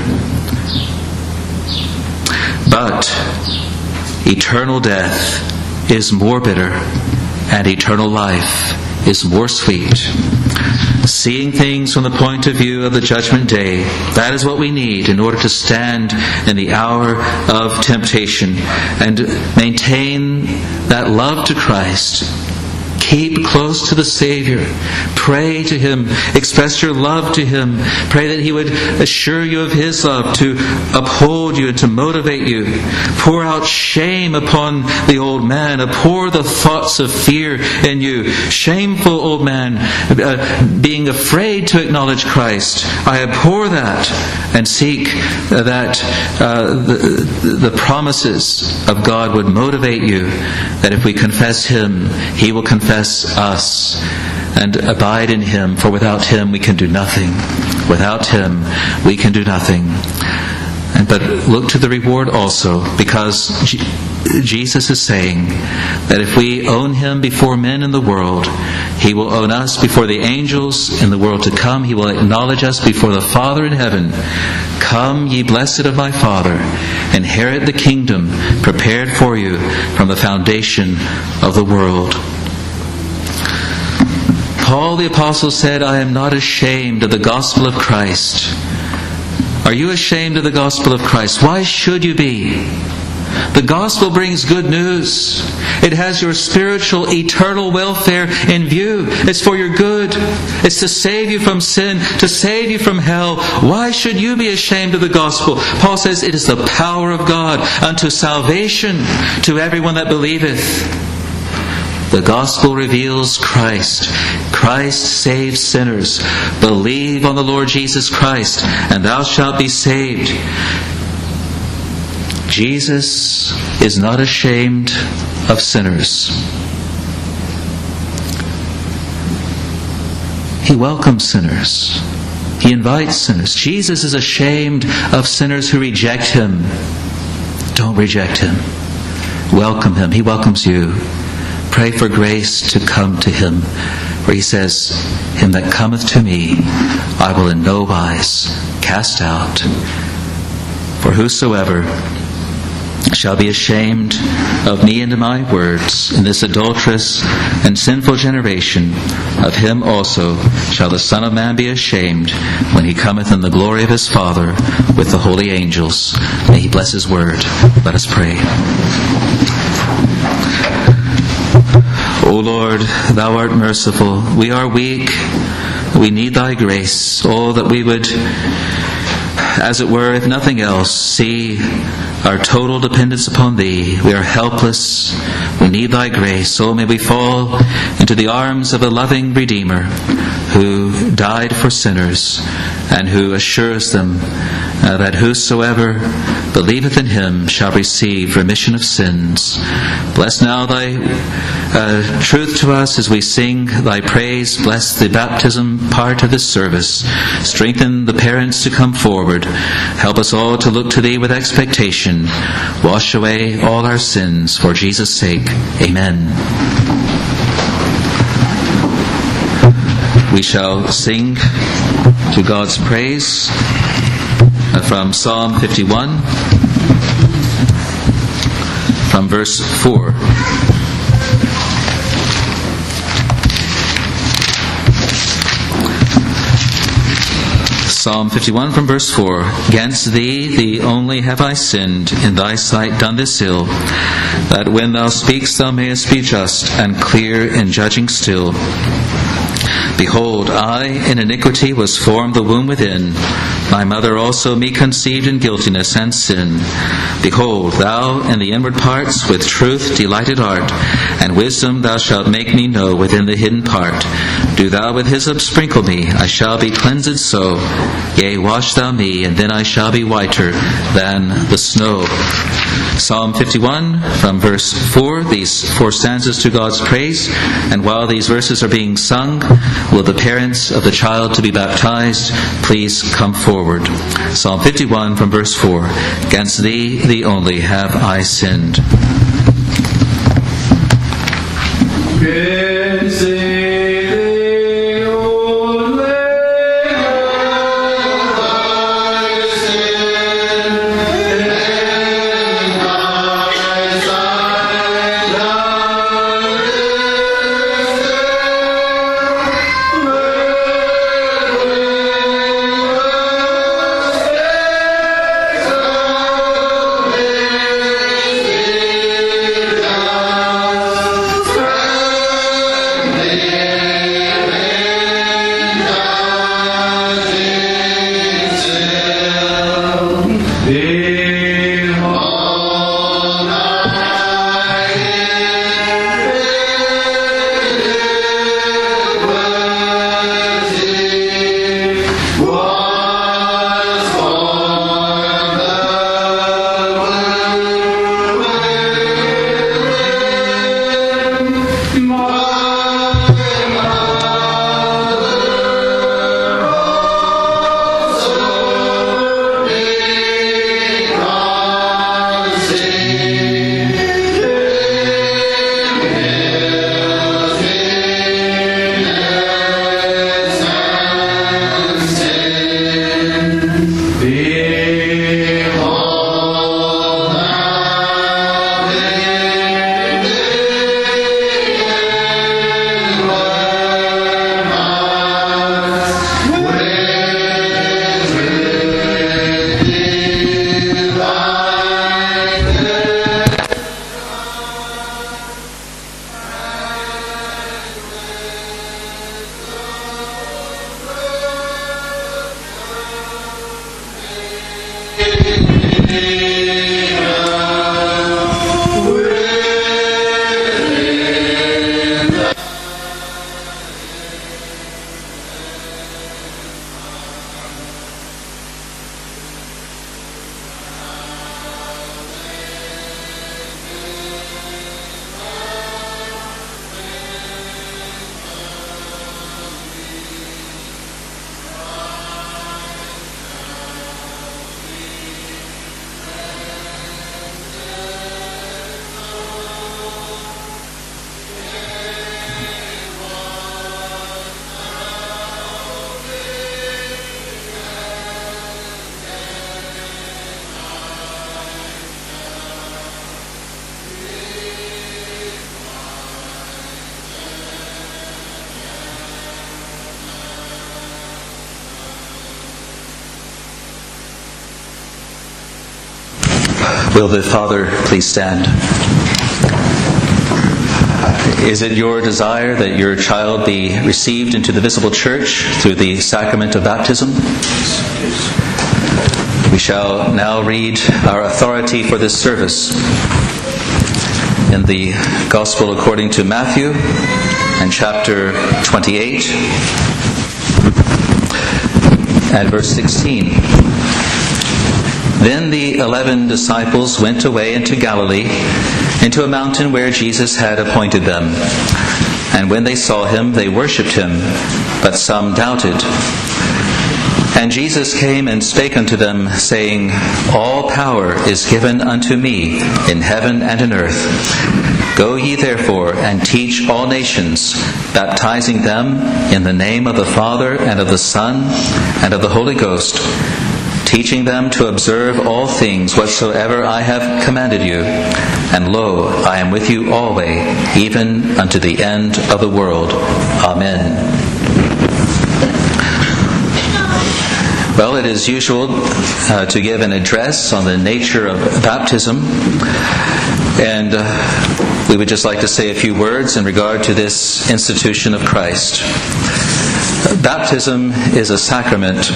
but eternal death is more bitter and eternal life is more sweet." Seeing things from the point of view of the judgment day, that is what we need in order to stand in the hour of temptation and maintain that love to Christ. Keep close to the Savior. Pray to Him. Express your love to Him. Pray that He would assure you of His love, to uphold you and to motivate you. Pour out shame upon the old man. Abhor the thoughts of fear in you. Shameful old man, uh, being afraid to acknowledge Christ. I abhor that, and seek uh, that uh, the, the promises of God would motivate you, that if we confess Him, He will confess us, and abide in Him, for without Him we can do nothing. Without Him we can do nothing. And but look to the reward also, because G- Jesus is saying that if we own Him before men in the world, He will own us before the angels in the world to come. He will acknowledge us before the Father in heaven. "Come, ye blessed of my Father, inherit the kingdom prepared for you from the foundation of the world." Paul the Apostle said, "I am not ashamed of the gospel of Christ." Are you ashamed of the gospel of Christ? Why should you be? The gospel brings good news. It has your spiritual, eternal welfare in view. It's for your good. It's to save you from sin, to save you from hell. Why should you be ashamed of the gospel? Paul says, "It is the power of God unto salvation to everyone that believeth." The gospel reveals Christ. Christ saves sinners. Believe on the Lord Jesus Christ, and thou shalt be saved. Jesus is not ashamed of sinners. He welcomes sinners. He invites sinners. Jesus is ashamed of sinners who reject Him. Don't reject Him. Welcome Him. He welcomes you. Pray for grace to come to Him, where He says, "Him that cometh to me, I will in no wise cast out. For whosoever shall be ashamed of me and of my words in this adulterous and sinful generation, of him also shall the Son of Man be ashamed when He cometh in the glory of His Father with the holy angels." May He bless His word. Let us pray. O Lord, Thou art merciful. We are weak. We need Thy grace. Oh, that we would, as it were, if nothing else, see our total dependence upon Thee. We are helpless. We need Thy grace. Oh, may we fall into the arms of a loving Redeemer who died for sinners and who assures them uh, that whosoever believeth in Him shall receive remission of sins. Bless now Thy uh, truth to us as we sing Thy praise. Bless the baptism part of this service. Strengthen the parents to come forward. Help us all to look to Thee with expectation. Wash away all our sins for Jesus' sake. Amen. We shall sing to God's praise from Psalm fifty-one, from verse four. Psalm fifty-one from verse four. "Against Thee, Thee only have I sinned, in Thy sight done this ill, that when Thou speakst Thou mayest be just, and clear in judging still. Behold, I in iniquity was formed the womb within. My mother also me conceived in guiltiness and sin. Behold, Thou in the inward parts with truth delighted art, and wisdom Thou shalt make me know within the hidden part. Do thou with hyssop sprinkle me, I shall be cleansed so. Yea, wash thou me, and then I shall be whiter than the snow. Psalm fifty-one, from verse four, these four stanzas to God's praise. And while these verses are being sung, will the parents of the child to be baptized please come forward. Psalm fifty-one, from verse four. Against thee, thee only, have I sinned. Will the Father please stand? Is it your desire that your child be received into the visible church through the sacrament of baptism? We shall now read our authority for this service in the Gospel according to Matthew and chapter twenty-eight and verse sixteen. Then the eleven disciples went away into Galilee, into a mountain where Jesus had appointed them. And when they saw him, they worshipped him, but some doubted. And Jesus came and spake unto them, saying, All power is given unto me in heaven and in earth. Go ye therefore and teach all nations, baptizing them in the name of the Father and of the Son and of the Holy Ghost, teaching them to observe all things whatsoever I have commanded you. And lo, I am with you always, even unto the end of the world. Amen. Well, it is usual uh, to give an address on the nature of baptism. And uh, we would just like to say a few words in regard to this institution of Christ. Baptism is a sacrament.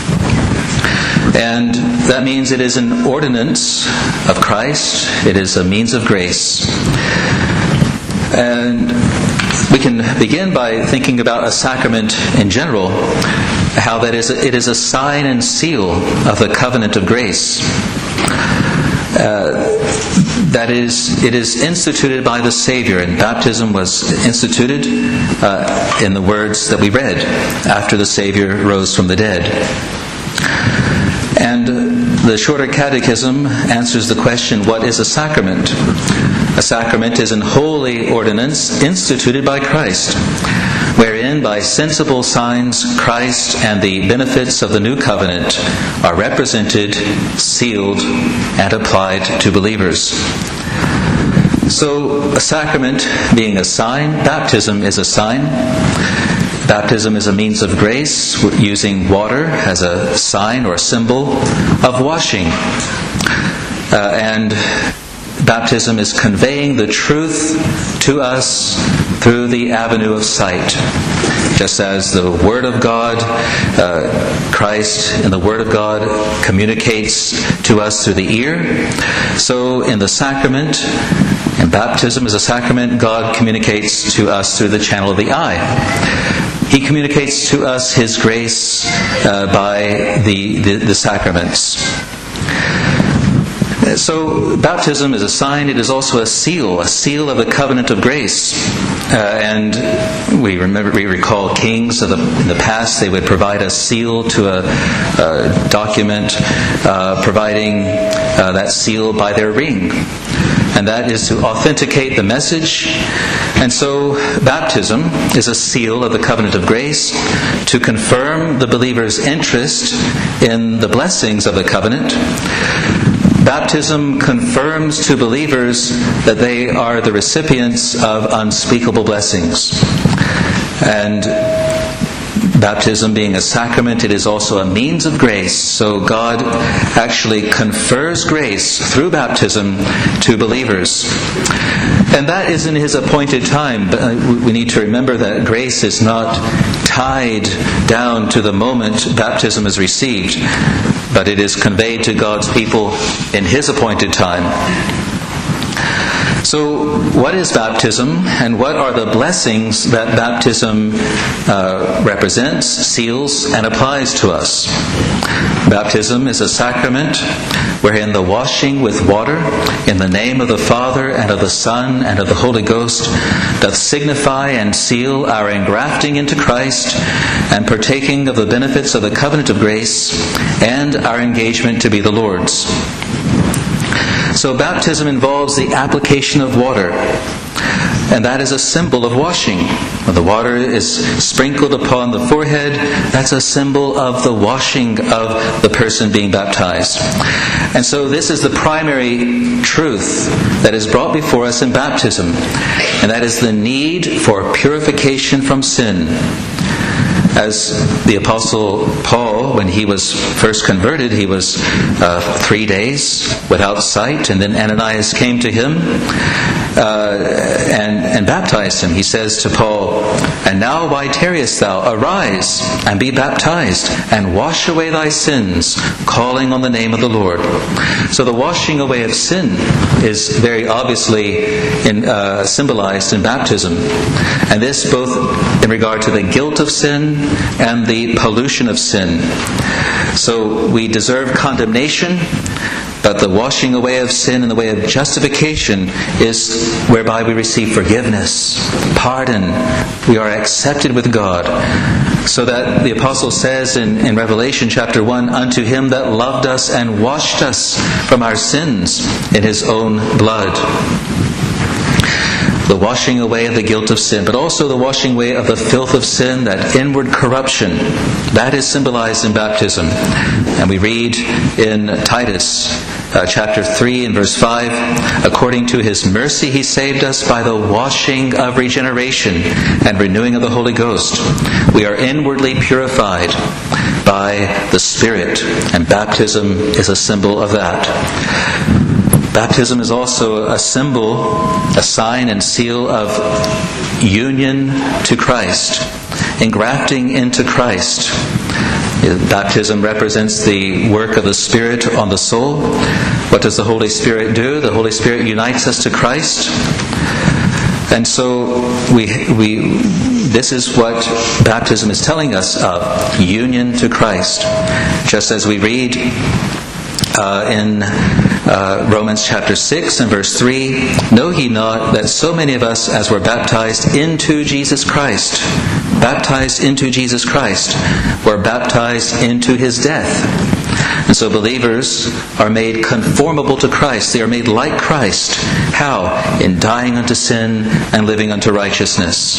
And that means it is an ordinance of Christ. It is a means of grace. And we can begin by thinking about a sacrament in general, how that is, it is a sign and seal of the covenant of grace. Uh, that is, it is instituted by the Savior, and baptism was instituted uh, in the words that we read after the Savior rose from the dead. And the Shorter Catechism answers the question, what is a sacrament? A sacrament is an holy ordinance instituted by Christ, wherein by sensible signs Christ and the benefits of the new covenant are represented, sealed, and applied to believers. So, a sacrament being a sign, baptism is a sign. Baptism is a means of grace, using water as a sign or symbol of washing. Uh, and baptism is conveying the truth to us through the avenue of sight. Just as the Word of God, uh, Christ in the Word of God communicates to us through the ear, so in the sacrament, and baptism is a sacrament, God communicates to us through the channel of the eye. He communicates to us His grace uh, by the, the, the sacraments. So baptism is a sign. It is also a seal, a seal of the covenant of grace. Uh, and we remember, we recall kings of the, in the past. They would provide a seal to a, a document, uh, providing uh, that seal by their ring. And that is to authenticate the message. And so baptism is a seal of the covenant of grace to confirm the believer's interest in the blessings of the covenant. Baptism confirms to believers that they are the recipients of unspeakable blessings. And baptism being a sacrament, it is also a means of grace. So God actually confers grace through baptism to believers. And that is in His appointed time. But we need to remember that grace is not tied down to the moment baptism is received, but it is conveyed to God's people in His appointed time. So, what is baptism, and what are the blessings that baptism uh, represents, seals, and applies to us? Baptism is a sacrament wherein the washing with water in the name of the Father and of the Son and of the Holy Ghost doth signify and seal our engrafting into Christ and partaking of the benefits of the covenant of grace and our engagement to be the Lord's. So baptism involves the application of water, and that is a symbol of washing. When the water is sprinkled upon the forehead, that's a symbol of the washing of the person being baptized. And so this is the primary truth that is brought before us in baptism, and that is the need for purification from sin. As the Apostle Paul, when he was first converted, he was uh, three days without sight, and then Ananias came to him uh, and, and baptized him. He says to Paul, "And now why tarriest thou? Arise and be baptized, and wash away thy sins, calling on the name of the Lord." So the washing away of sin is very obviously in, uh, symbolized in baptism. And this both in regard to the guilt of sin and the pollution of sin. So we deserve condemnation, but the washing away of sin and the way of justification is whereby we receive forgiveness, pardon. We are accepted with God. So that the Apostle says in, in Revelation chapter one, "Unto Him that loved us and washed us from our sins in His own blood." The washing away of the guilt of sin, but also the washing away of the filth of sin, that inward corruption, that is symbolized in baptism. And we read in Titus uh, chapter three and verse five, "According to His mercy He saved us by the washing of regeneration and renewing of the Holy Ghost. We are inwardly purified by the Spirit," and baptism is a symbol of that. Baptism is also a symbol, a sign and seal of union to Christ, engrafting into Christ. Baptism represents the work of the Spirit on the soul. What does the Holy Spirit do? The Holy Spirit unites us to Christ. And so we we this is what baptism is telling us of, union to Christ. Just as we read uh, in uh, Romans chapter six and verse three, know ye not that so many of us as were baptized into Jesus Christ, baptized into Jesus Christ, were baptized into his death. And so believers are made conformable to Christ. They are made like Christ. How? In dying unto sin and living unto righteousness.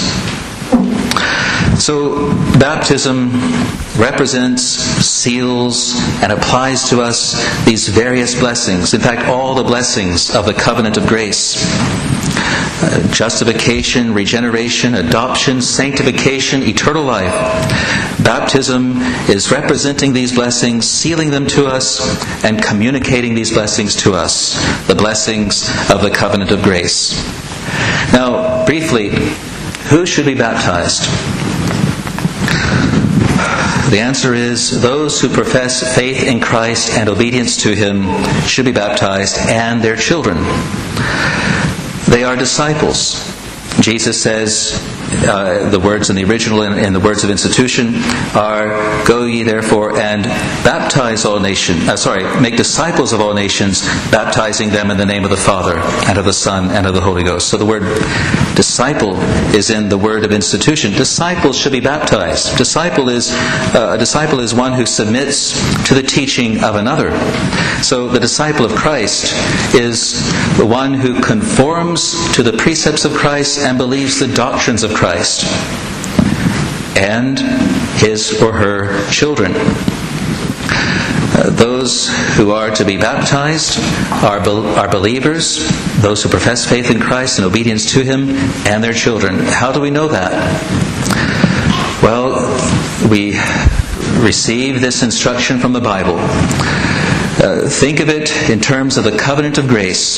So baptism represents, seals, and applies to us these various blessings. In fact, all the blessings of the covenant of grace. Uh, justification, regeneration, adoption, sanctification, eternal life. Baptism is representing these blessings, sealing them to us, and communicating these blessings to us. The blessings of the covenant of grace. Now, briefly, who should be baptized? The answer is those who profess faith in Christ and obedience to Him should be baptized, and their children. They are disciples. Jesus says, uh, the words in the original and, and the words of institution are, go ye therefore and baptize all nations, uh, sorry, make disciples of all nations, baptizing them in the name of the Father and of the Son and of the Holy Ghost. So the word disciple is in the word of institution. Disciples should be baptized. Disciple is uh, a disciple is one who submits to the teaching of another. So the disciple of Christ is the one who conforms to the precepts of Christ and believes the doctrines of Christ and his or her children. Uh, those who are to be baptized are, be- are believers, those who profess faith in Christ and obedience to Him, and their children. How do we know that? Well, we receive this instruction from the Bible. Uh, think of it in terms of the covenant of grace.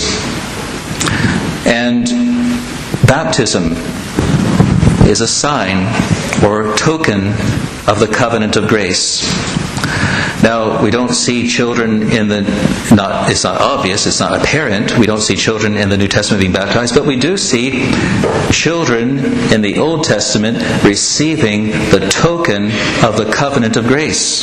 And baptism is a sign or token of the covenant of grace. Now, we don't see children in the, not, it's not obvious, it's not apparent, we don't see children in the New Testament being baptized, but we do see children in the Old Testament receiving the token of the covenant of grace.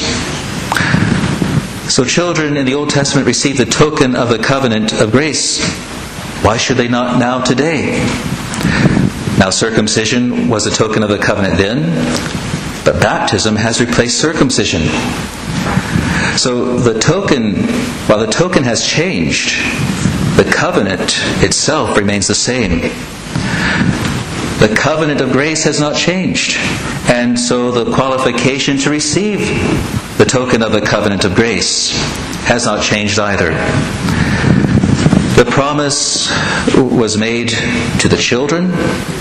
So children in the Old Testament receive the token of the covenant of grace. Why should they not now today? Now, circumcision was a token of the covenant then, but baptism has replaced circumcision. So the token, while the token has changed, the covenant itself remains the same. The covenant of grace has not changed. And so the qualification to receive the token of the covenant of grace has not changed either. The promise was made to the children,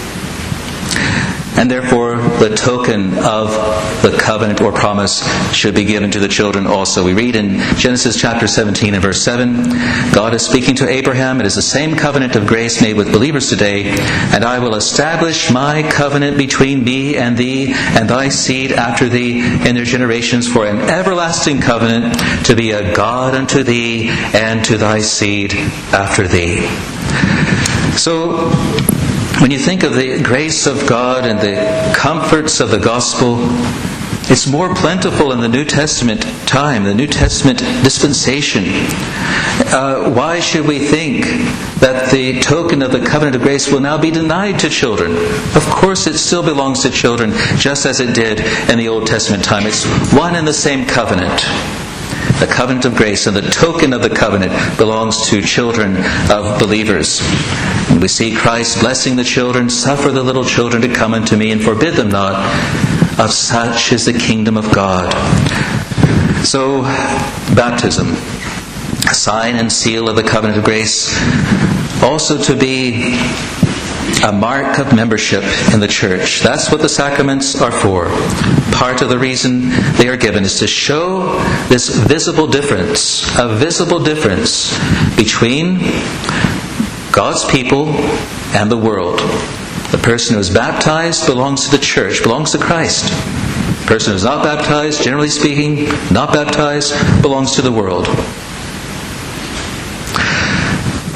and therefore the token of the covenant or promise should be given to the children also. We read in Genesis chapter seventeen and verse seven, God is speaking to Abraham, it is the same covenant of grace made with believers today, and I will establish my covenant between me and thee and thy seed after thee in their generations for an everlasting covenant to be a God unto thee and to thy seed after thee. So, when you think of the grace of God and the comforts of the gospel, it's more plentiful in the New Testament time, the New Testament dispensation. Uh, why should we think that the token of the covenant of grace will now be denied to children? Of course it still belongs to children, just as it did in the Old Testament time. It's one and the same covenant. The covenant of grace and the token of the covenant belongs to children of believers. And we see Christ blessing the children, suffer the little children to come unto me and forbid them not. Of such is the kingdom of God. So, baptism, a sign and seal of the covenant of grace, also to be a mark of membership in the church. That's what the sacraments are for. Part of the reason they are given is to show this visible difference, a visible difference between God's people and the world. The person who is baptized belongs to the church, belongs to Christ. The person who is not baptized, generally speaking, not baptized, belongs to the world. Now, when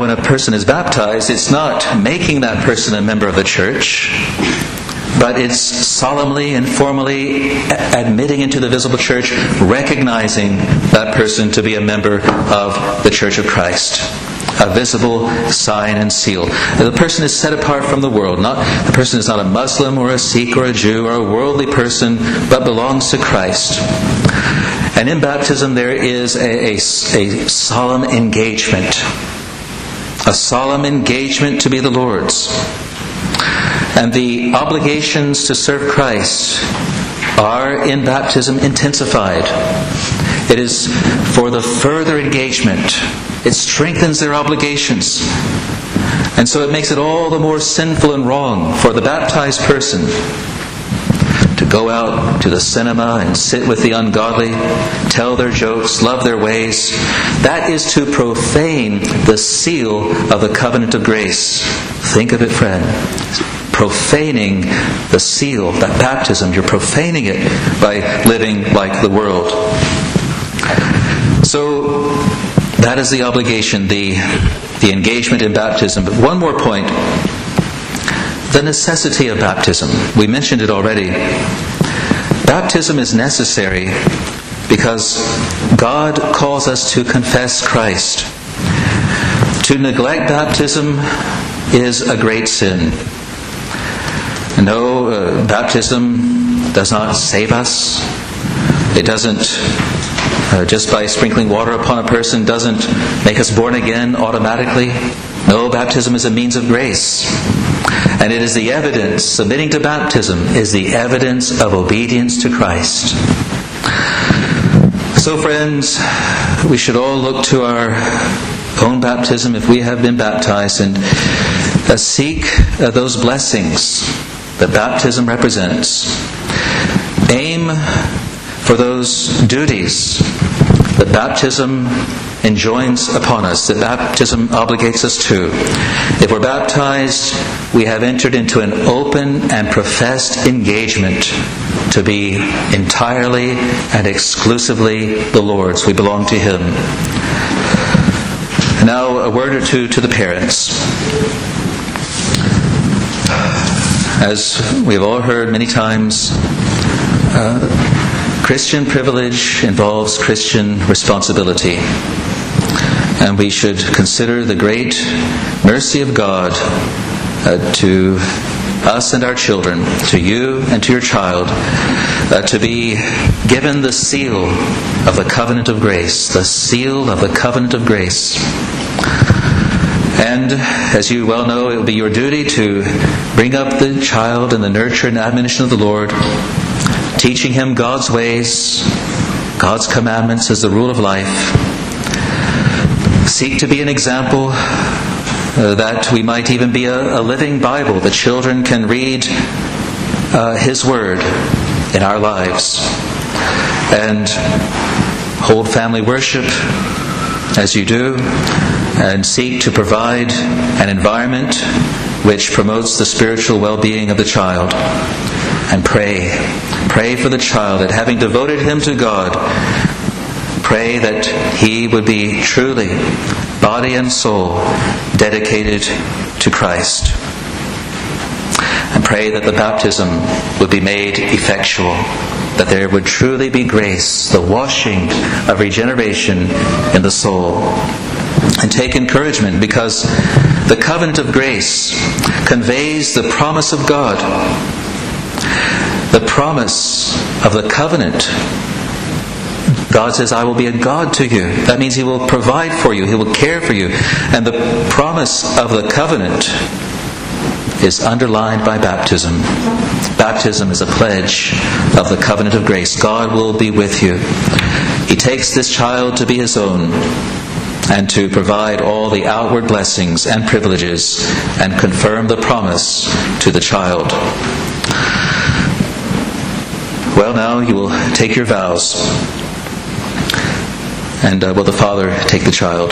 when a person is baptized, it's not making that person a member of the church, but it's solemnly and formally admitting into the visible church, recognizing that person to be a member of the Church of Christ. A visible sign and seal. The person is set apart from the world. Not, the person is not a Muslim or a Sikh or a Jew or a worldly person, but belongs to Christ. And in baptism there is a, a, a solemn engagement. A solemn engagement to be the Lord's. And the obligations to serve Christ are in baptism intensified. It is for the further engagement. It strengthens their obligations. And so it makes it all the more sinful and wrong for the baptized person to go out to the cinema and sit with the ungodly, tell their jokes, love their ways. That is to profane the seal of the covenant of grace. Think of it, friend. Profaning the seal, that baptism, you're profaning it by living like the world. So that is the obligation, the, the engagement in baptism. But one more point. The necessity of baptism. We mentioned it already. Baptism is necessary because God calls us to confess Christ. To neglect baptism is a great sin. No, uh, baptism does not save us. It doesn't, uh, just by sprinkling water upon a person, doesn't make us born again automatically. No, baptism is a means of grace. And it is the evidence, submitting to baptism is the evidence of obedience to Christ. So friends, we should all look to our own baptism if we have been baptized and uh, seek uh, those blessings that baptism represents. Aim for those duties that baptism enjoins upon us, that baptism obligates us to. If we're baptized, we have entered into an open and professed engagement to be entirely and exclusively the Lord's. We belong to Him. Now, a word or two to the parents. As we've all heard many times, uh, Christian privilege involves Christian responsibility. And we should consider the great mercy of God uh, to us and our children, to you and to your child, uh, to be given the seal of the covenant of grace, the seal of the covenant of grace. And as you well know, it will be your duty to bring up the child in the nurture and admonition of the Lord, teaching him God's ways, God's commandments as the rule of life. Seek to be an example uh, that we might even be a, a living Bible. The children can read uh, His Word in our lives. And hold family worship as you do, and seek to provide an environment which promotes the spiritual well-being of the child. And pray. Pray for the child that having devoted him to God, pray that he would be truly, body and soul, dedicated to Christ. And pray that the baptism would be made effectual, that there would truly be grace, the washing of regeneration in the soul. And take encouragement, because the covenant of grace conveys the promise of God. The promise of the covenant. God says, I will be a God to you. That means He will provide for you. He will care for you. And the promise of the covenant is underlined by baptism. Baptism is a pledge of the covenant of grace. God will be with you. He takes this child to be His own, and to provide all the outward blessings and privileges, and confirm the promise to the child. Well, now you will take your vows. And uh, will the father take the child?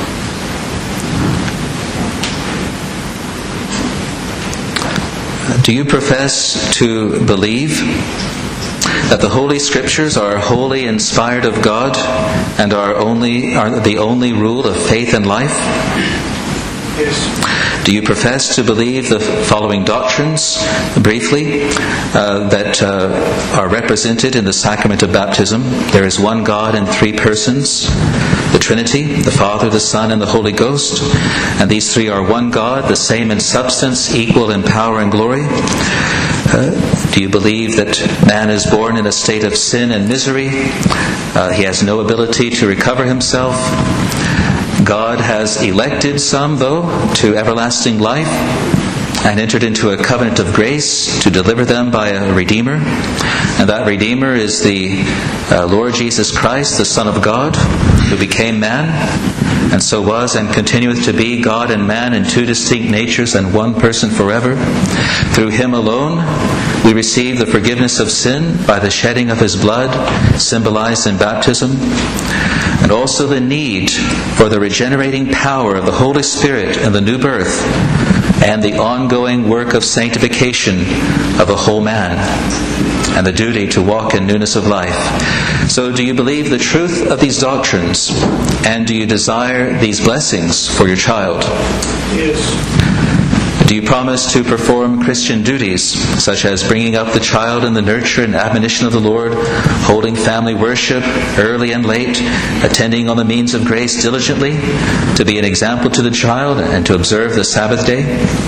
Do you profess to believe that the Holy Scriptures are wholly inspired of God and are only are the only rule of faith and life? Yes. Do you profess to believe the following doctrines, briefly, uh, that uh, are represented in the sacrament of baptism? There is one God in three persons, the Trinity, the Father, the Son, and the Holy Ghost. And these three are one God, the same in substance, equal in power and glory. Uh, do you believe that man is born in a state of sin and misery? Uh, he has no ability to recover himself. God has elected some, though, to everlasting life and entered into a covenant of grace to deliver them by a Redeemer. And that Redeemer is the uh, Lord Jesus Christ, the Son of God, who became man, and so was and continueth to be God and man in two distinct natures and one person forever. Through Him alone we receive the forgiveness of sin by the shedding of His blood, symbolized in baptism, and also the need for the regenerating power of the Holy Spirit in the new birth, and the ongoing work of sanctification of the whole man, and the duty to walk in newness of life. So do you believe the truth of these doctrines, and do you desire these blessings for your child? Yes. Do you promise to perform Christian duties, such as bringing up the child in the nurture and admonition of the Lord, holding family worship early and late, attending on the means of grace diligently, to be an example to the child, and to observe the Sabbath day?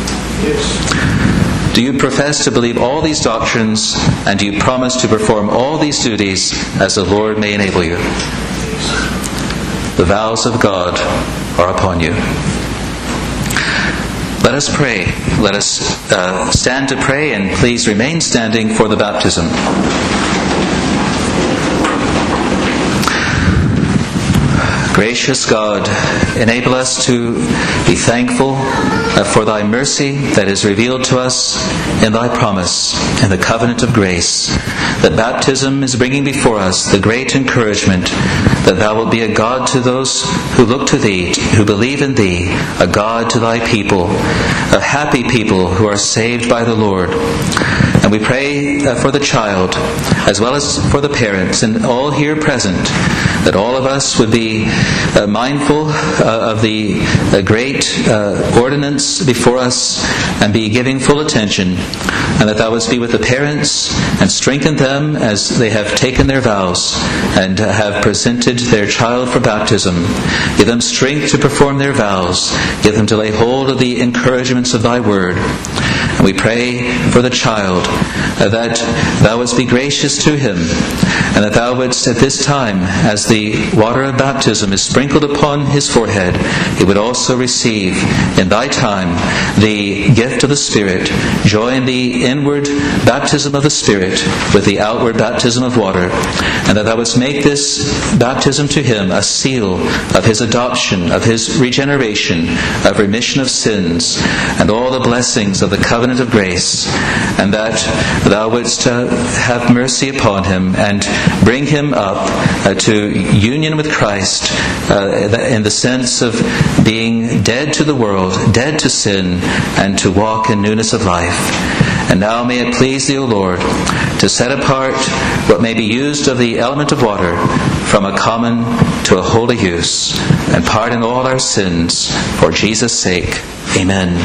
Yes. Do you profess to believe all these doctrines, and do you promise to perform all these duties as the Lord may enable you? The vows of God are upon you. Let us pray. Let us uh, stand to pray, and please remain standing for the baptism. Gracious God, enable us to be thankful uh, for Thy mercy that is revealed to us in Thy promise, in the covenant of grace, that baptism is bringing before us the great encouragement that Thou wilt be a God to those who look to Thee, who believe in Thee, a God to Thy people, a happy people who are saved by the Lord. And we pray uh, for the child, as well as for the parents, and all here present, that all of us would be uh, mindful uh, of the uh, great uh, ordinance before us, and be giving full attention, and that Thou wouldst be with the parents and strengthen them as they have taken their vows and have presented their child for baptism. Give them strength to perform their vows. Give them to lay hold of the encouragements of Thy word. And we pray for the child, uh, that Thou wouldst be gracious to him, and that Thou wouldst at this time, as the water of baptism is sprinkled upon his forehead, he would also receive in Thy time the gift of the Spirit, join the inward baptism of the Spirit with the outward baptism of water, and that Thou wouldst make this baptism to him a seal of his adoption, of his regeneration, of remission of sins, and all the blessings of the covenant of grace, and that Thou wouldst uh, have mercy upon him and bring him up uh, to union with Christ, uh, in the sense of being dead to the world, dead to sin, and to walk in newness of life. And now may it please Thee, O Lord, to set apart what may be used of the element of water from a common to a holy use, and pardon all our sins for Jesus' sake. Amen.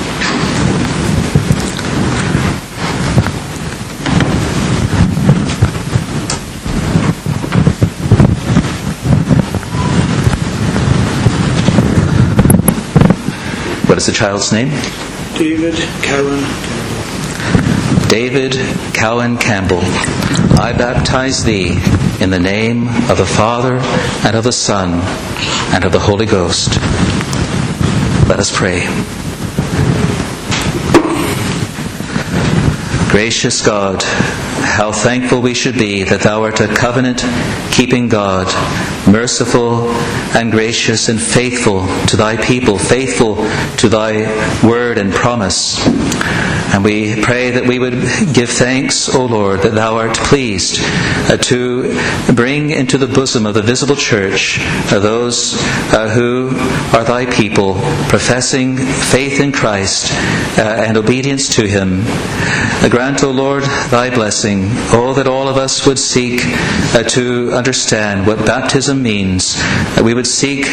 What is the child's name? David Cowan. David Cowan Campbell. I baptize thee in the name of the Father, and of the Son, and of the Holy Ghost. Let us pray. Gracious God, how thankful we should be that Thou art a covenant-keeping God, merciful and gracious and faithful to Thy people, faithful to Thy word and promise. And we pray that we would give thanks, O Lord, that Thou art pleased uh, to bring into the bosom of the visible church uh, those uh, who are Thy people, professing faith in Christ uh, and obedience to Him. Uh, grant, O Lord, Thy blessing. Oh, that all of us would seek uh, to understand what baptism means. That we would seek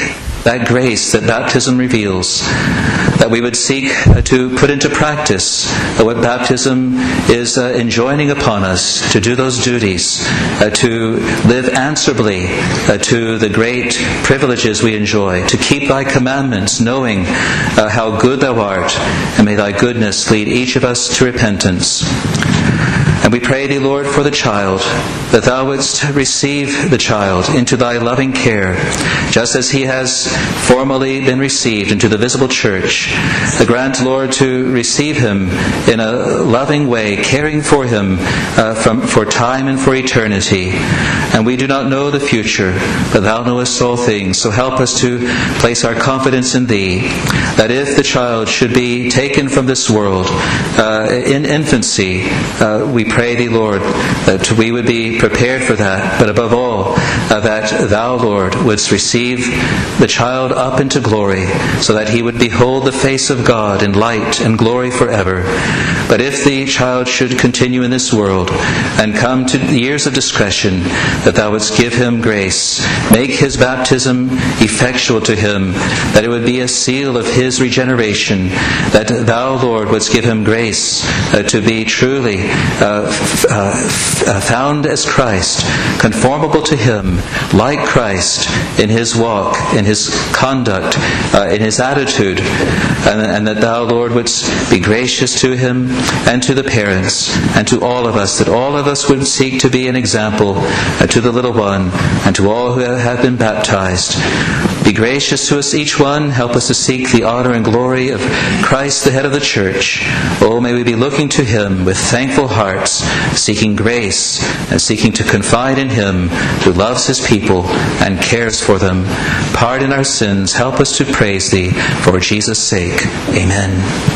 that grace that baptism reveals, that we would seek uh, to put into practice uh, what baptism is uh, enjoining upon us, to do those duties, uh, to live answerably uh, to the great privileges we enjoy, to keep thy commandments, knowing uh, how good thou art, and may thy goodness lead each of us to repentance. And we pray thee, Lord, for the child, that thou wouldst receive the child into thy loving care, just as he has formally been received into the visible church. Grant, Lord, to receive him in a loving way, caring for him uh, from, for time and for eternity. And we do not know the future, but thou knowest all things. So help us to place our confidence in thee, that if the child should be taken from this world uh, in infancy, uh, we pray thee, Lord, that we would be prepared for that, but above all, uh, that thou, Lord, wouldst receive the child up into glory, so that he would behold the face of God in light and glory forever. But if the child should continue in this world and come to years of discretion, that thou wouldst give him grace, make his baptism effectual to him, that it would be a seal of his regeneration, that thou, Lord, wouldst give him grace uh, to be truly uh, Uh, uh, found as Christ, conformable to him, like Christ in his walk, in his conduct, uh, in his attitude, and, and that thou, Lord, wouldst be gracious to him and to the parents and to all of us, that all of us would seek to be an example uh, to the little one and to all who have been baptized. Be gracious to us each one. Help us to seek the honor and glory of Christ, the head of the church. Oh, may we be looking to him with thankful hearts, seeking grace and seeking to confide in him who loves his people and cares for them. Pardon our sins. Help us to praise thee for Jesus' sake. Amen.